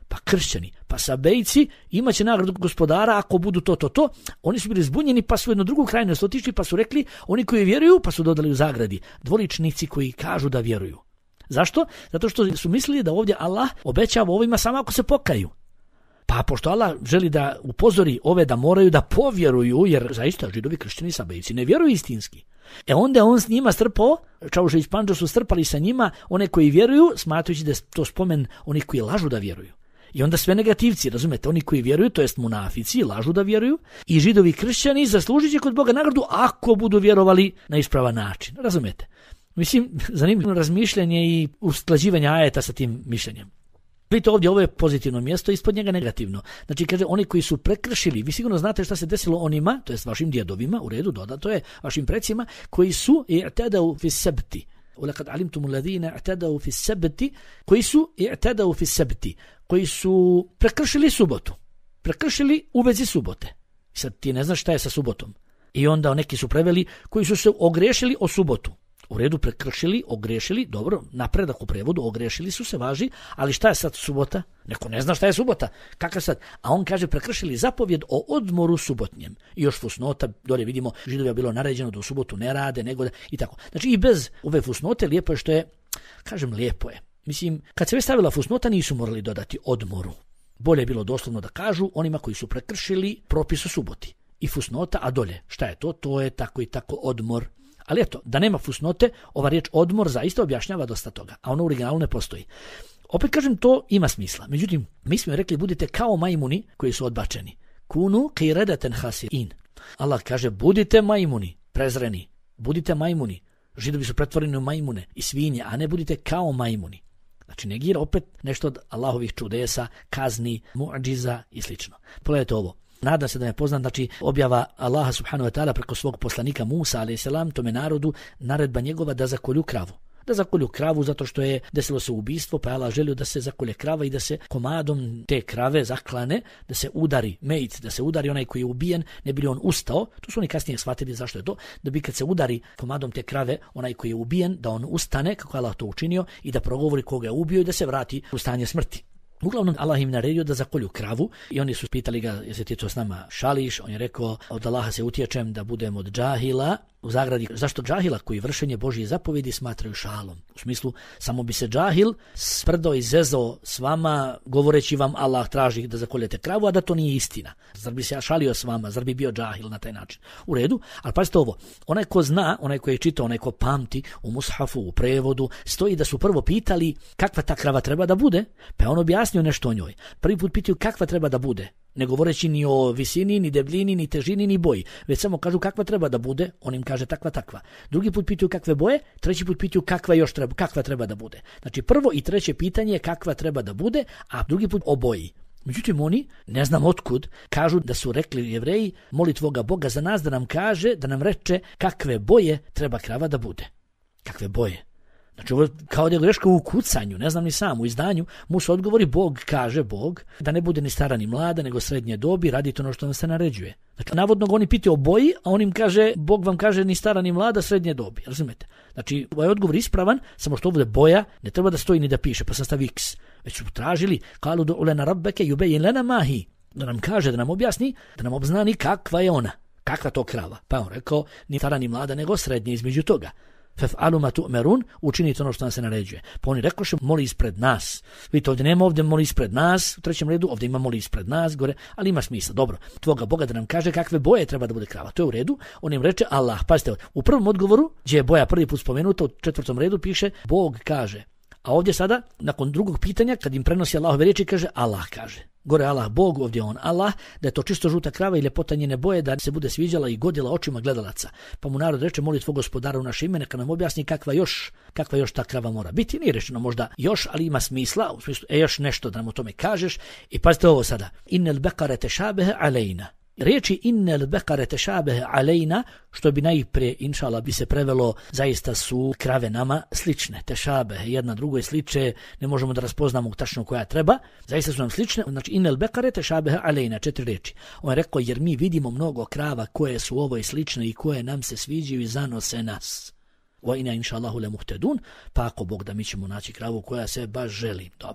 pa kršćani, pa sabejci imat će nagradu gospodara ako budu to, to, to. Oni su bili zbunjeni pa su jednu drugu krajnost otišli pa su rekli oni koji vjeruju pa su dodali u zagradi dvoličnici koji kažu da vjeruju. Zašto? Zato što su mislili da ovdje Allah obećava ovima samo ako se pokaju. Pa pošto Allah želi da upozori ove da moraju da povjeruju, jer zaista židovi, kršćani, sabejci ne vjeruju istinski. E onda on s njima strpao, Čauša i Spanđo su strpali sa njima one koji vjeruju, smatrajući da je to spomen onih koji lažu da vjeruju. I onda sve negativci, razumete, oni koji vjeruju, to jest munafici, lažu da vjeruju, i židovi kršćani zaslužit će kod Boga nagradu ako budu vjerovali na ispravan način. Razumete? Mislim, zanimljivo razmišljanje i usklađivanje ajeta sa tim mišljenjem. Vidite ovdje, ovo je pozitivno mjesto, ispod njega negativno. Znači, kaže, oni koji su prekršili, vi sigurno znate šta se desilo onima, to jest vašim djedovima, u redu, dodato je, vašim precima, koji su i'tadau fi sebti. Ulakad alimtum alladhina i'tadau fi sebti, koji su i'tadau fi sebti, koji su prekršili subotu. Prekršili u vezi subote. Sad ti ne znaš šta je sa subotom. I onda neki su preveli koji su se ogriješili o subotu. U redu, prekršili, ogriješili, dobro, napredak u prevodu, ogriješili su se, važi, ali šta je sad subota? Neko ne zna šta je subota, kakav sad? A on kaže prekršili zapovjed o odmoru subotnjem. I još fusnota, dolje vidimo, židovima bilo naređeno da u subotu ne rade, nego da, i tako. Znači i bez ove fusnote lijepo je što je, kažem lijepo je. Mislim, kad se već stavila fusnota nisu morali dodati odmoru. Bolje je bilo doslovno da kažu onima koji su prekršili propis o suboti. I fusnota, a dolje, šta je to? To je tako i tako odmor. Ali eto, da nema fusnote, ova riječ odmor zaista objašnjava dosta toga, a ono u originalu ne postoji. Opet kažem, to ima smisla. Međutim, mi smo rekli budite kao majmuni koji su odbačeni. Kunu qiradatan khasirin. Allah kaže budite majmuni, prezreni. Budite majmuni. Židovi su pretvoreni u majmune i svinje, a ne budite kao majmuni. Znači negira opet nešto od Allahovih čudesa, kazni, mu'džiza i slično. Pogledajte ovo. Nadam se da me poznam, znači objava Allaha subhanahu wa ta'ala preko svog poslanika Musa alejhi selam tome narodu, naredba njegova da zakolju kravu. Da zakolju kravu zato što je desilo se ubistvo, pa je Allah želio da se zakolje krava i da se komadom te krave zaklane, da se udari mejt, da se udari onaj koji je ubijen, ne bi li on ustao. Tu su oni kasnije shvatili zašto je to, da bi kad se udari komadom te krave onaj koji je ubijen, da on ustane kako je Allah to učinio i da progovori koga je ubio i da se vrati u stanje smrti. Uglavnom, Allah im naredio da zakolju kravu i oni su pitali ga, jesi ti to s nama šališ? On je rekao, od Allaha se utječem da budem od džahila. U zagradi, zašto džahila koji vršenje Božje zapovjedi smatraju šalom? U smislu, samo bi se džahil sprdo i zezao s vama, govoreći vam Allah traži da zakoljete kravu, a da to nije istina. Zar bi se ja šalio s vama, zar bi bio džahil na taj način? U redu, ali pazite ovo, onaj ko zna, onaj ko je čitao, onaj ko pamti, u mushafu, u prevodu, stoji da su prvo pitali kakva ta krava treba da bude, pa je on objasnio nešto o njoj. Prvi put pitaju kakva treba da bude, ne govoreći ni o visini, ni debljini, ni težini, ni boji, već samo kažu kakva treba da bude, on im kaže takva, takva. Drugi put pitaju kakve boje, treći put pitaju kakva još treba, kakva treba da bude. Znači prvo i treće pitanje je kakva treba da bude, a drugi put o boji. Međutim oni, ne znam otkud, kažu da su rekli Jevreji, moli tvoga Boga za nas da nam kaže, da nam reče kakve boje treba krava da bude. Kakve boje? Znači ovo kao da je greška u kucanju, ne znam ni sam, u izdanju, mu se odgovori Bog, kaže Bog, da ne bude ni stara ni mlada, nego srednje dobi, radite ono što vam se naređuje. Znači navodno ga oni pitaju o boji, a on im kaže, Bog vam kaže ni stara ni mlada, srednje dobi, razumete? Znači ovaj odgovor ispravan, samo što ovdje boja ne treba da stoji ni da piše, pa sam stavi x. Već su tražili, kalu do ulena rabbeke yubeyin lana mahi, da nam kaže, da nam objasni, da nam obznani kakva je ona, kakva to krava. Pa on rekao, ni stara ni mlada, nego srednje između toga. Fef'alu ma tu'merun, učinite ono što nam se naređuje. Pa oni rekoše, moli ispred nas. Vidite, ovdje nema, ovdje moli ispred nas, u trećem redu, ovdje ima moli ispred nas, gore, ali ima smisla, dobro. Tvoga Boga da nam kaže kakve boje treba da bude krava. To je u redu, on im reče Allah. Pazite, u prvom odgovoru, gdje je boja prvi put spomenuta, u četvrtom redu piše, Bog kaže. A ovdje sada, nakon drugog pitanja, kad im prenosi Allahove riječi, kaže Allah kaže. Gore Allah Bog, ovdje on Allah, da je to čisto žuta krava i ljepota njene boje, da se bude sviđala i godila očima gledalaca. Pa mu narod reče, moli tvog gospodara u naše ime, neka nam objasni kakva još, kakva još ta krava mora biti. Nije rečeno možda još, ali ima smisla, u smislu, e još nešto da nam o tome kažeš. I pazite ovo sada, innel bekare tešabehe alejna. Riječi innel bekare tešabehe alejna, što bi najprije, inšala, bi se prevelo, zaista su krave nama slične, tešabehe, jedna drugoj sliče, ne možemo da raspoznamo tačno koja treba, zaista su nam slične, znači innel bekare tešabehe alejna, četiri riječi. On je rekao, jer mi vidimo mnogo krava koje su ovoj slične i koje nam se sviđaju i zanose nas. Wa ina inša Allahu le muhtedun, pa ako Bog da mi ćemo naći kravu koja se baš želi. Dobro.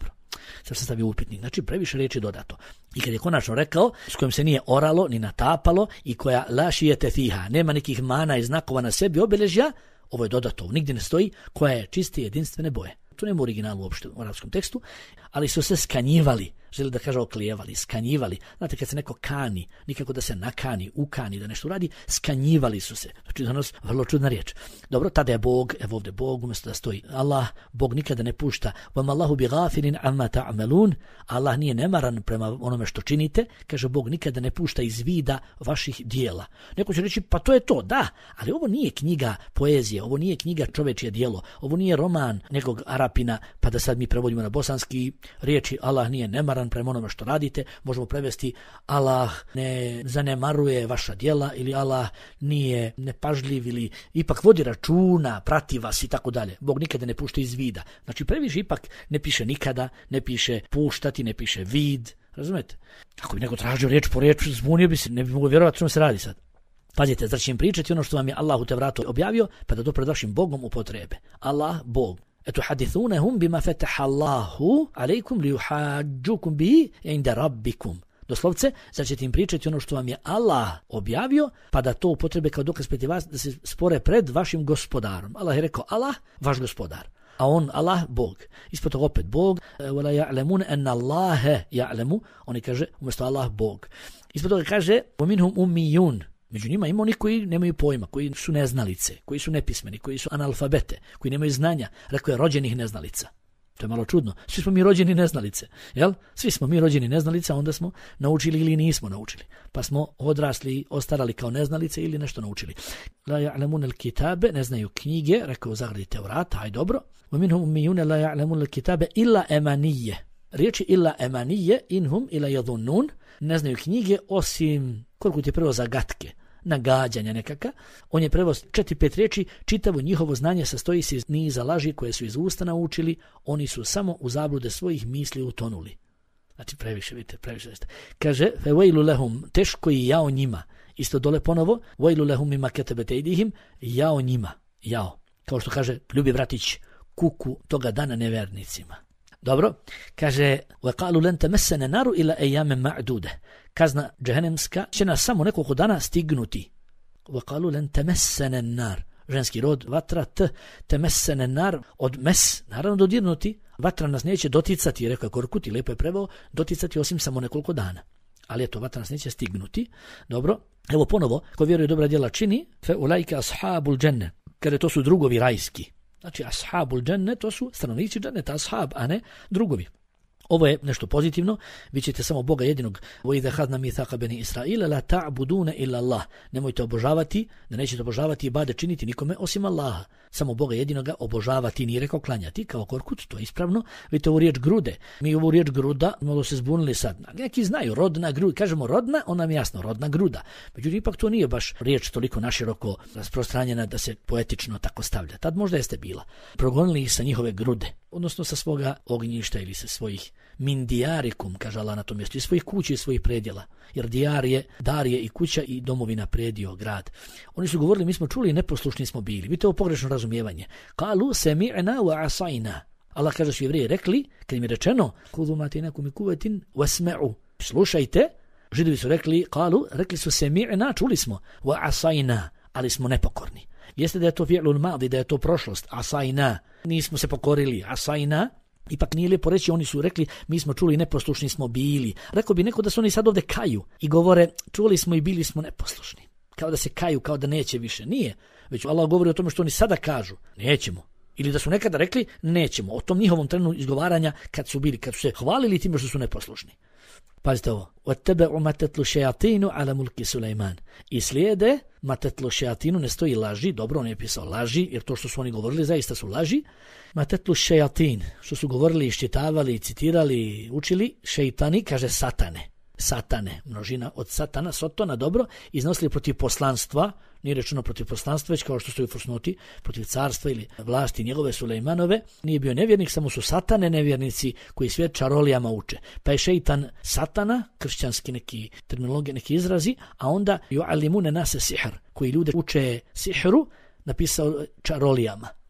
Sad se stavio upitnik. Znači previše riječi dodato. I kad je konačno rekao, s kojim se nije oralo ni natapalo i koja lašijete fiha, nema nekih mana i znakova na sebi obilježja, ovo je dodato, nigdje ne stoji, koja je čiste jedinstvene boje. To nema u originalu uopšte u arapskom tekstu, ali su se skanjivali, želi da kaže oklijevali, skanjivali. Znate, kad se neko kani, nikako da se nakani, ukani, da nešto radi, skanjivali su se. Znači, danas vrlo čudna riječ. Dobro, tada je Bog, evo ovdje Bog, umjesto da stoji Allah, Bog nikada ne pušta. Vam Allahu bi gafirin amma ta'malun, Allah nije nemaran prema onome što činite, kaže Bog nikada ne pušta iz vida vaših dijela. Neko će reći, pa to je to, da, ali ovo nije knjiga poezije, ovo nije knjiga čovečje dijelo, ovo nije roman nekog Arapina, pa da sad mi prevodimo na bosanski riječi Allah nije nemaran prema onome što radite, možemo prevesti Allah ne zanemaruje vaša djela ili Allah nije nepažljiv ili ipak vodi računa, prati vas i tako dalje. Bog nikada ne pušta iz vida. Znači previše ipak ne piše nikada, ne piše puštati, ne piše vid, razumete? Ako bi neko tražio riječ po riječ, zbunio bi se, ne bi mogo vjerovati što se radi sad. Pazite, zar će im pričati ono što vam je Allah u Tevratu objavio, pa da to pred vašim Bogom upotrebe. Allah, Bog. Eto hadithunahum bima fataha Allahu alejkum liyuhajjukum bihi inda rabbikum. Doslovce, zar ćete im pričati ono što vam je Allah objavio, pa da to upotrebe kao dokaz protiv vas, da se spore pred vašim gospodarom. Allah je rekao Allah, vaš gospodar. A on, Allah, Bog. Ispod toga opet Bog, wala ya'lamun anna Allaha ya'lamu, oni kaže umjesto Allah, Bog. Ispod toga kaže, وَمِنْهُمْ ummiyun. Među njima ima oni koji nemaju pojma, koji su neznalice, koji su nepismeni, koji su analfabete, koji nemaju znanja, rekao je rođenih neznalica. To je malo čudno. Svi smo mi rođeni neznalice, jel? Svi smo mi rođeni neznalice, a onda smo naučili ili nismo naučili. Pa smo odrasli, ostarali kao neznalice ili nešto naučili. La ya'lamun al-kitabe, ne znaju knjige, rekao zagradi Tevrata, aj dobro. Wa minhum ummiyun la ya'lamun al-kitabe illa emanije. Riječi illa emanije, inhum ila yadhunnun, ne znaju knjige osim, koliko ti je prvo zagatke, nagađanja nekaka. On je prvo četiri pet riječi, čitavo njihovo znanje sastoji se iz niza laži koje su iz usta naučili, oni su samo u zablude svojih misli utonuli. Znači previše, vidite, previše. Kaže, fe vejlu lehum, teško i jao njima. Isto dole ponovo, vejlu lehum ima ketebete idihim, jao njima, jao. Kao što kaže Ljubi Vratić, kuku toga dana nevernicima. Dobro, kaže, وَقَالُوا لَنْ تَمَسَّنَ نَارُ إِلَا أَيَّامٍ مَعْدُودَ. Kazna džehennemska će nas samo nekoliko dana stignuti. وَقَالُوا لَنْ تَمَسَّنَ النَّارُ. Ženski rod, vatra, t, تَمَسَّنَ النَّارُ. Od mes, naravno dodirnuti, vatra nas neće doticati, rekao je Korkut i lijepo je preveo, doticati osim samo nekoliko dana. Ali eto, vatra nas neće stignuti. Dobro, evo ponovo, ko vjeruje dobra djela čini, فَأُولَئِكَ أَصْحَابُ الْجَنَّةِ. Kada to su drugovi rajski. Znači, ashabul dženne, to su stanovnici dženneta, ashab, a ne drugovi. Ovo je nešto pozitivno, vi ćete samo Boga jedinog, وَإِذَا خَذْنَا مِيثَاقَ بَنِي إِسْرَائِيلَ لَا تَعْبُدُونَ إِلَّا اللَّهِ. Nemojte obožavati, da nećete obožavati i ibade činiti nikome osim Allaha. Samo Boga jedinoga obožavati, nije rekao klanjati, kao Korkut, to je ispravno. Vidite ovu riječ grude. Mi ovu riječ gruda, malo se zbunili sad. Neki znaju, rodna gruda. Kažemo rodna, ona mi jasno, rodna gruda. Međutim, ipak to nije baš riječ toliko naširoko rasprostranjena da se poetično tako stavlja. Tad možda jeste bila. Progonili ih sa njihove grude, odnosno sa svoga ognjišta ili sa svojih min dijarikum, kaže Allah na tom mjestu, i svojih kuća i svojih predjela. Jer dijar je, dar je i kuća i domovina, predio, grad. Oni su govorili, mi smo čuli i neposlušni smo bili. Vidite ovo pogrešno razumijevanje. Kalu semi'na wa asajna. Allah kaže su Jevreji rekli, kad im je rečeno, kudu matinakum i kuvetin wasme'u. Slušajte, Židovi su rekli, kalu, rekli su semi'na, čuli smo, wa asajna, ali smo nepokorni. Jeste da je to fi'lul madi, da je to prošlost, asajna, nismo se pokorili, asajna. Ipak nije lijepo reći, oni su rekli, mi smo čuli i neposlušni smo bili. Rekao bi neko da su oni sad ovdje kaju i govore, čuli smo i bili smo neposlušni. Kao da se kaju, kao da neće više. Nije. Već Allah govori o tome što oni sada kažu, nećemo. Ili da su nekada rekli, nećemo. O tom njihovom trenu izgovaranja kad su bili, kad su se hvalili time što su neposlušni. Pazite ovo. وَتَّبَعُ مَتَتْلُ شَيَاطِينُ عَلَى مُلْكِ سُلَيْمَانَ. I slijede matetlu šejatinu, ne stoji laži, dobro, on je pisao laži, jer to što su oni govorili zaista su laži. Matetlu šejatin, što su govorili, iščitavali, citirali, učili, šejtani, kaže satane. Satane, množina od satana, sotona, dobro, iznosili protiv poslanstva, nije rečeno protiv poslanstva, već kao što stoji u fusnoti, protiv carstva ili vlasti njegove Sulejmanove, nije bio nevjernik, samo su satane nevjernici koji svijet čarolijama uče. Pa je šejtan satana, kršćanski neki terminologije, neki izrazi, a onda yu'allimune nase sihr, koji ljude uče sihru, napisao čarolijama.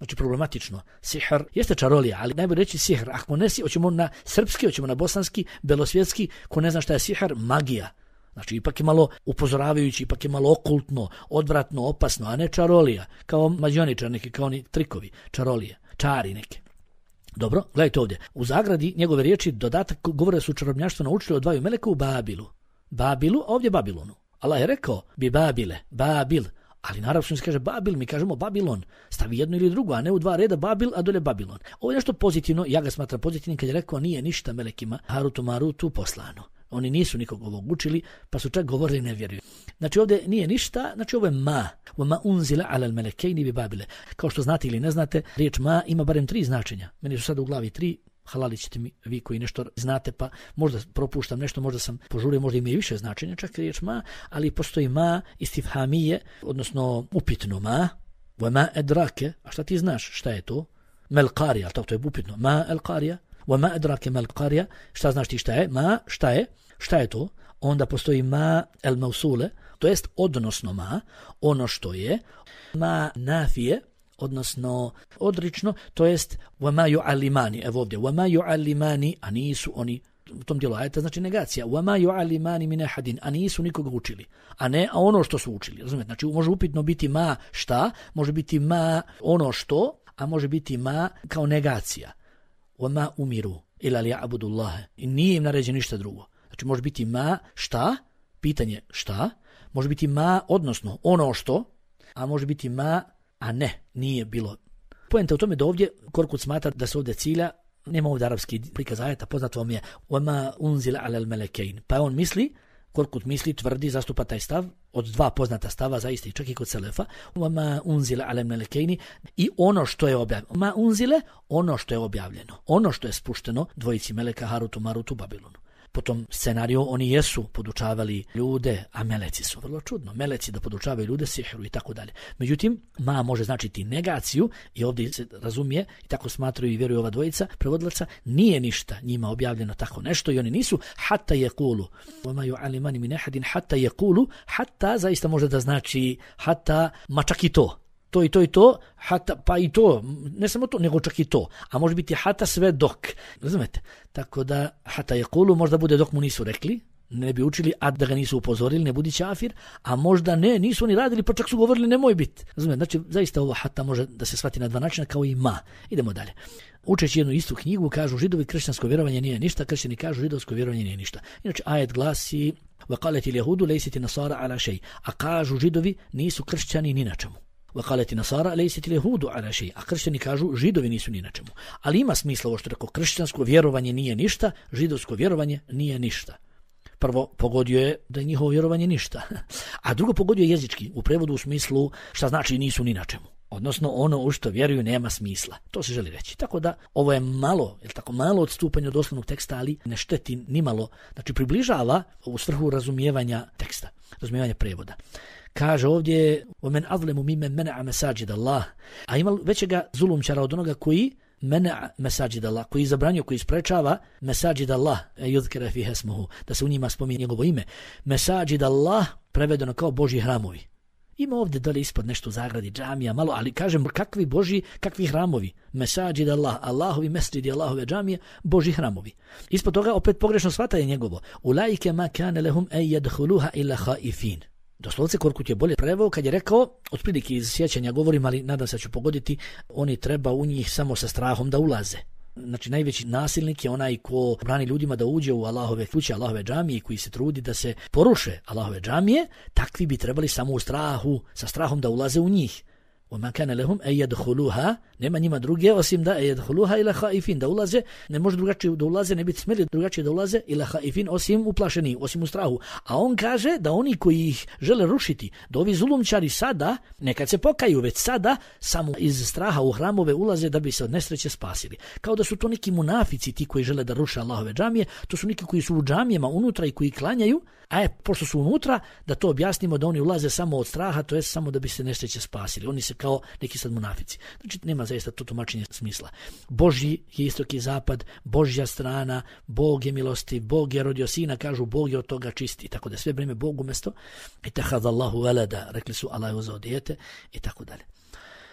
Znači problematično. Sihr jeste čarolija, ali najbolje reći sihr. Ako ne si, hoćemo na srpski, hoćemo na bosanski, belosvjetski, ko ne zna šta je sihr, magija. Znači ipak je malo upozoravajući, ipak je malo okultno, odvratno, opasno, a ne čarolija. Kao mađioničar neki, kao oni trikovi, čarolije, čari neke. Dobro, gledajte ovdje. U zagradi njegove riječi dodatak govore da su čarobnjaštvo naučili od dvaju meleka u Babilu. Babilu, a ovdje Babilonu. Allah je rekao bi Babile, Babil. Ali naravno se kaže Babil, mi kažemo Babilon. Stavi jedno ili drugo, a ne u dva reda Babil, a dolje Babilon. Ovo je nešto pozitivno, ja ga smatram pozitivnim kad je rekao nije ništa melekima Harutu Marutu poslano. Oni nisu nikog ovog učili, pa su čak govorili ne vjeruju. Znači ovdje nije ništa, znači ovo je ma. Ma unzila ala al melekejni bi Babile. Kao što znate ili ne znate, riječ ma ima barem tri značenja. Meni su sad u glavi tri, halalit ćete mi vi koji nešto znate, pa možda propuštam nešto, možda sam požurio, možda ima i više značenja, čak riječ ma, ali postoji ma istifhamije, odnosno upitno ma, ma edrake, a šta ti znaš, šta je to? Melqarija, to, to je upitno, ma elqarija, ma edrake melqarija, šta znaš ti šta je? Ma, šta je? Šta je to? Onda postoji ma el mausule, to jest odnosno ma, ono što je, ma nafije, odnosno odrično, to jest وَمَا يُعَلِّمَانِ, evo ovdje, وَمَا يُعَلِّمَانِ, a nisu oni, u tom dijelu ajeta znači negacija, وَمَا يُعَلِّمَانِ مِنْ أَحَدٍ, a nisu nikoga učili, a ne a ono što su učili, razumijete, znači može upitno biti ma šta, može biti ma ono što, a može biti ma kao negacija, وَمَا umiru ila لِيَعْبُدُ اللَّهَ, i nije im naređeno ništa drugo, znači može biti ma šta, pitanje šta, može biti ma odnosno ono što, a može biti ma a ne, nije bilo. Poenta u tome da ovdje Korkut smatra da se ovdje cilja, nema ovdje arapski prikaz ajeta, poznato vam je وَمَا أُنزِلَ عَلَى الْمَلَكَيْنِ. Pa on misli, Korkut misli, tvrdi, zastupa taj stav, od dva poznata stava, zaista i čak i kod Selefa, وَمَا أُنزِلَ عَلَى الْمَلَكَيْنِ, i ono što je objavljeno. Ma unzile, ono što je objavljeno. Ono što je spušteno dvojici meleka Harutu, Marutu, Babilonu. Po tom scenariju oni jesu podučavali ljude, a meleci su vrlo čudno. Meleci da podučavaju ljude sihru i tako dalje. Međutim, ma može značiti negaciju i ovdje se razumije i tako smatraju i vjeruju ova dvojica prevodilaca, nije ništa njima objavljeno tako nešto i oni nisu hatta yaqulu. وَمَا يُعَلِّمَانِ مِنْ أَحَدٍ hatta yaqulu. Hatta zaista može da znači hatta, ma čak i to. To i to i to, hata, pa i to, ne samo to, nego čak i to. A može biti hata sve dok. Razumete? Tako da hata je kulu, možda bude dok mu nisu rekli, ne bi učili, a da ga nisu upozorili, ne budi čafir, a možda ne, nisu oni radili, pa čak su govorili nemoj biti. Razumete? Znači, zaista ovo hata može da se shvati na dva načina kao i ma. Idemo dalje. Učeći jednu istu knjigu, kažu židovi kršćansko vjerovanje nije ništa, kršćani kažu židovsko vjerovanje nije ništa. Inače, ajet glasi وَقَالَتِ الْيَهُودُ لَيْسَتِ نَصَارَ عَلَى شَيْءٍ. A kažu židovi nisu kršćani ni na čemu. وَقَالَتِ نَصَارَ لَيْسَتِ الْيَهُودُ عَلَى شَيْءٍ. A kršćani kažu židovi nisu ni na čemu. Ali ima smisla ovo što rekao, kršćansko vjerovanje nije ništa, židovsko vjerovanje nije ništa. Prvo, pogodio je da je njihovo vjerovanje ništa. A drugo, pogodio je jezički, u prevodu u smislu šta znači nisu ni na čemu. Odnosno ono u što vjeruju nema smisla. To se želi reći. Tako da ovo je malo, je tako malo odstupanje od osnovnog teksta, ali ne šteti ni malo. Znači približava u svrhu razumijevanja teksta, razumijevanja prevoda. Kaže ovdje وَمَنْ أَظْلَمُ مِمَّنْ مَنَعَ مَسَاجِدَ اللَّهِ. A ima većega zulumčara od onoga koji mena mesajid Allah, koji zabranio, koji sprečava mesajid Allah, yudhkara fiha ismuhu, da se u njima spominje njegovo ime. Mesajid Allah prevedeno kao Božji hramovi. Ima ovdje dole ispod nešto u zagradi, džamija, malo, ali kažem kakvi Božji, kakvi hramovi. Mesajid Allah, Allahovi mesjidi, Allahove džamije, Božji hramovi. Ispod toga opet pogrešno shvatanje njegovo. Ulaike ma kana lahum an yadkhuluha illa khaifin. Doslovce Korkut je bolje preveo kad je rekao, otprilike iz sjećanja govorim, ali nadam se da ću pogoditi, oni treba u njih samo sa strahom da ulaze. Znači najveći nasilnik je onaj ko brani ljudima da uđe u Allahove kuće, Allahove džamije, koji se trudi da se poruše Allahove džamije, takvi bi trebali samo u strahu, sa strahom da ulaze u njih. وَمَا كَانَ لَهُمْ أَن يَدْخُلُوهَا, nema njima druge osim da يَدْخُلُوهَا إِلَا خَائِفِينَ, da ulaze, ne može drugačije da ulaze, ne bi smjeli drugačije da ulaze إِلَا خَائِفِينَ, osim uplašeni, osim u strahu. A on kaže da oni koji ih žele rušiti, da ovi zulumčari sada, nekad se pokaju, već sada samo iz straha u hramove ulaze da bi se od nesreće spasili. Kao da su to neki munafici ti koji žele da ruše Allahove džamije, to su neki koji su u džamijama unutra i koji klanjaju, a je, pošto su unutra, da to objasnimo da oni ulaze samo od straha, to je samo da bi se nesreće spasili. Oni se kao neki sad munafici. Znači, nema zaista to tumačenje smisla. Božji je istok i zapad, Božja strana, Bog je milosti, Bog je rodio sina, kažu Bog je od toga čisti. Tako da sve vrijeme Bog umjesto. Itahadallahu veleda, rekli su Allah je uzeo dijete i tako dalje.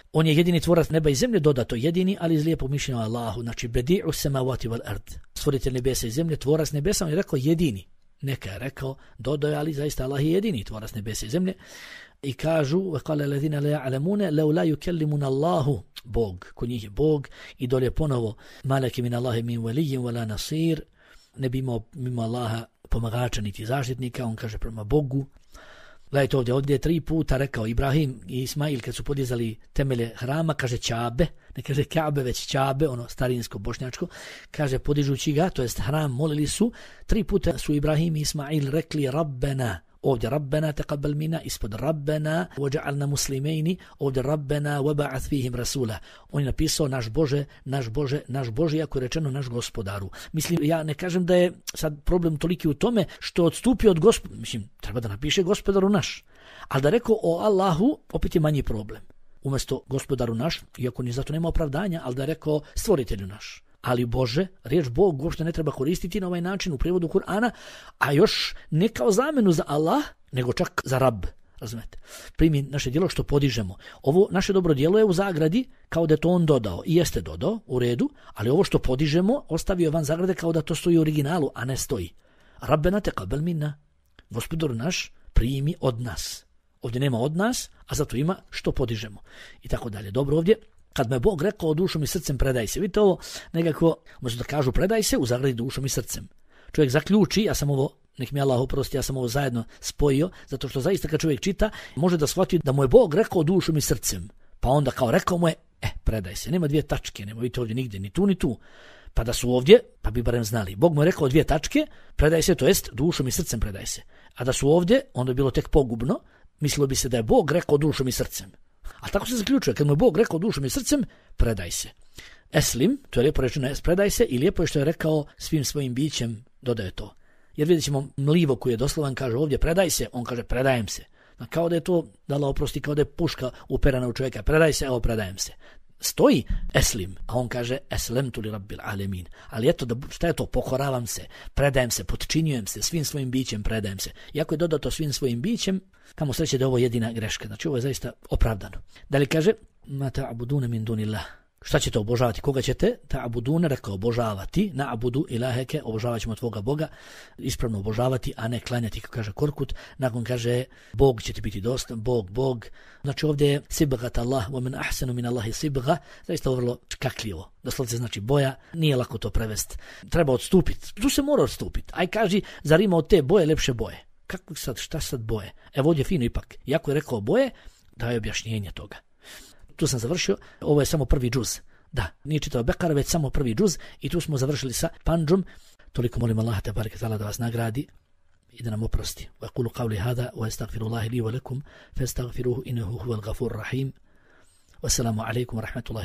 On je jedini tvorac neba i zemlje, dodato jedini, ali iz lijepog mišljenja Allahu. Znači, bedi'u samawati wal ard. Stvoritelj nebesa i zemlje, tvorac nebesa, on je rekao jedini. Neka je rekao, dodao je, ali zaista Allah je jedini tvorac nebesa i zemlje. I kažu, وَقَالَ الَّذِينَ لَا يَعْلَمُونَ لَوْ لَا يُكَلِّمُنَ اللَّهُ Bog, kod njih je Bog, i dolje ponovo maleki min Allahi min valiyin wala nasir, ne bi imao mimo Allaha pomagača niti zaštitnika, on kaže prema Bogu. Gledajte ovdje, ovdje je tri puta rekao Ibrahim i Ismail kad su podizali temelje hrama, kaže Čabe, ne kaže Kabe, već Čabe, ono starinsko bošnjačko, kaže podižući ga, to jest hram, molili su, tri puta su Ibrahim i Ismail rekli Rabbena, ovdje Rabbena taqabbal mina, ispod Rabbena waj'alna muslimeini, ovdje Rabbena waba'ath fihim rasula. On je napisao naš Bože, naš Bože, naš Bože, iako je rečeno naš gospodaru. Mislim, ja ne kažem da je sad problem toliki u tome što odstupio od gospodaru, mislim, treba da napiše gospodaru naš, ali da rekao o Allahu, opet je manji problem. Umjesto gospodaru naš, iako ni zato nema opravdanja, ali da je rekao stvoritelju naš. Ali Bože, riječ Bog uopšte ne treba koristiti na ovaj način u prijevodu Kur'ana, a još ne kao zamenu za Allah, nego čak za Rab. Razumete? Primi naše djelo što podižemo. Ovo naše dobro djelo je u zagradi kao da je to on dodao. I jeste dodao, u redu, ali ovo što podižemo ostavio van zagrade kao da to stoji u originalu, a ne stoji. Rabbena taqabbal minna. Gospodar naš, primi od nas. Ovdje nema od nas, a zato ima što podižemo. I tako dalje. Dobro, ovdje kad me Bog rekao dušom i srcem predaj se. Vidite ovo, nekako, možda da kažu predaj se, u zagradi dušom i srcem. Čovjek zaključi, ja sam ovo, nek mi Allah oprosti, ja sam ovo zajedno spojio, zato što zaista kad čovjek čita, može da shvati da mu je Bog rekao dušom i srcem. Pa onda kao rekao mu je, e, predaj se. Nema dvije tačke, nema vidite ovdje nigdje, ni tu, ni tu. Pa da su ovdje, pa bi barem znali. Bog mu je rekao dvije tačke, predaj se, to jest dušom i srcem predaj se. A da su ovdje, onda je bilo tek pogubno, mislilo bi se da je Bog rekao dušom i srcem. A tako se zaključuje, kad mu je Bog rekao dušom i srcem, predaj se. Eslim, to je lijepo rečeno, predaj se, i lijepo je što je rekao svim svojim bićem, dodaje to. Jer vidjet ćemo mlivo koji je doslovan, kaže ovdje predaj se, on kaže predajem se. Kao da je to, da Allah oprosti, kao da je puška uperana u čovjeka, predaj se, evo predajem se. Stoji eslim, a on kaže eslemtu li rabbil alemin. Ali eto, da, šta je to, pokoravam se, predajem se, potčinjujem se, svim svojim bićem predajem se. Iako je dodato svim svojim bićem, kamo sreće da je ovo jedina greška. Znači ovo je zaista opravdano. Dalje kaže, ma ta'budune min dunillah. Šta ćete obožavati? Koga ćete? Ta'budune, rekao obožavati. Na'budu ilaheke, obožavat ćemo tvoga Boga. Ispravno obožavati, a ne klanjati, kako kaže Korkut. Nakon kaže, Bog će ti biti dostan, Bog, Bog. Znači ovdje je sibgat Allah, wa min ahsanu min Allahi sibga. Zaista ovo vrlo škakljivo. Doslovce znači boja, nije lako to prevesti. Treba odstupiti. Tu se mora odstupiti. Aj kaži, zar ima od te boje lepše boje? Kako sad, šta sad boje? Evo ovdje fino ipak. Iako je rekao boje, daje objašnjenje toga. Tu sam završio, ovo je samo prvi džuz. Da, nije čitao Bekara, već samo prvi džuz i tu smo završili sa Pandžom. Toliko molim Allah te bareke taala da vas nagradi i da nam oprosti. Wa qulu qawli hada wa astaghfirullaha li wa lakum fastaghfiruhu innahu huwal ghafurur rahim. Wassalamu alaikum wa rahmatullahi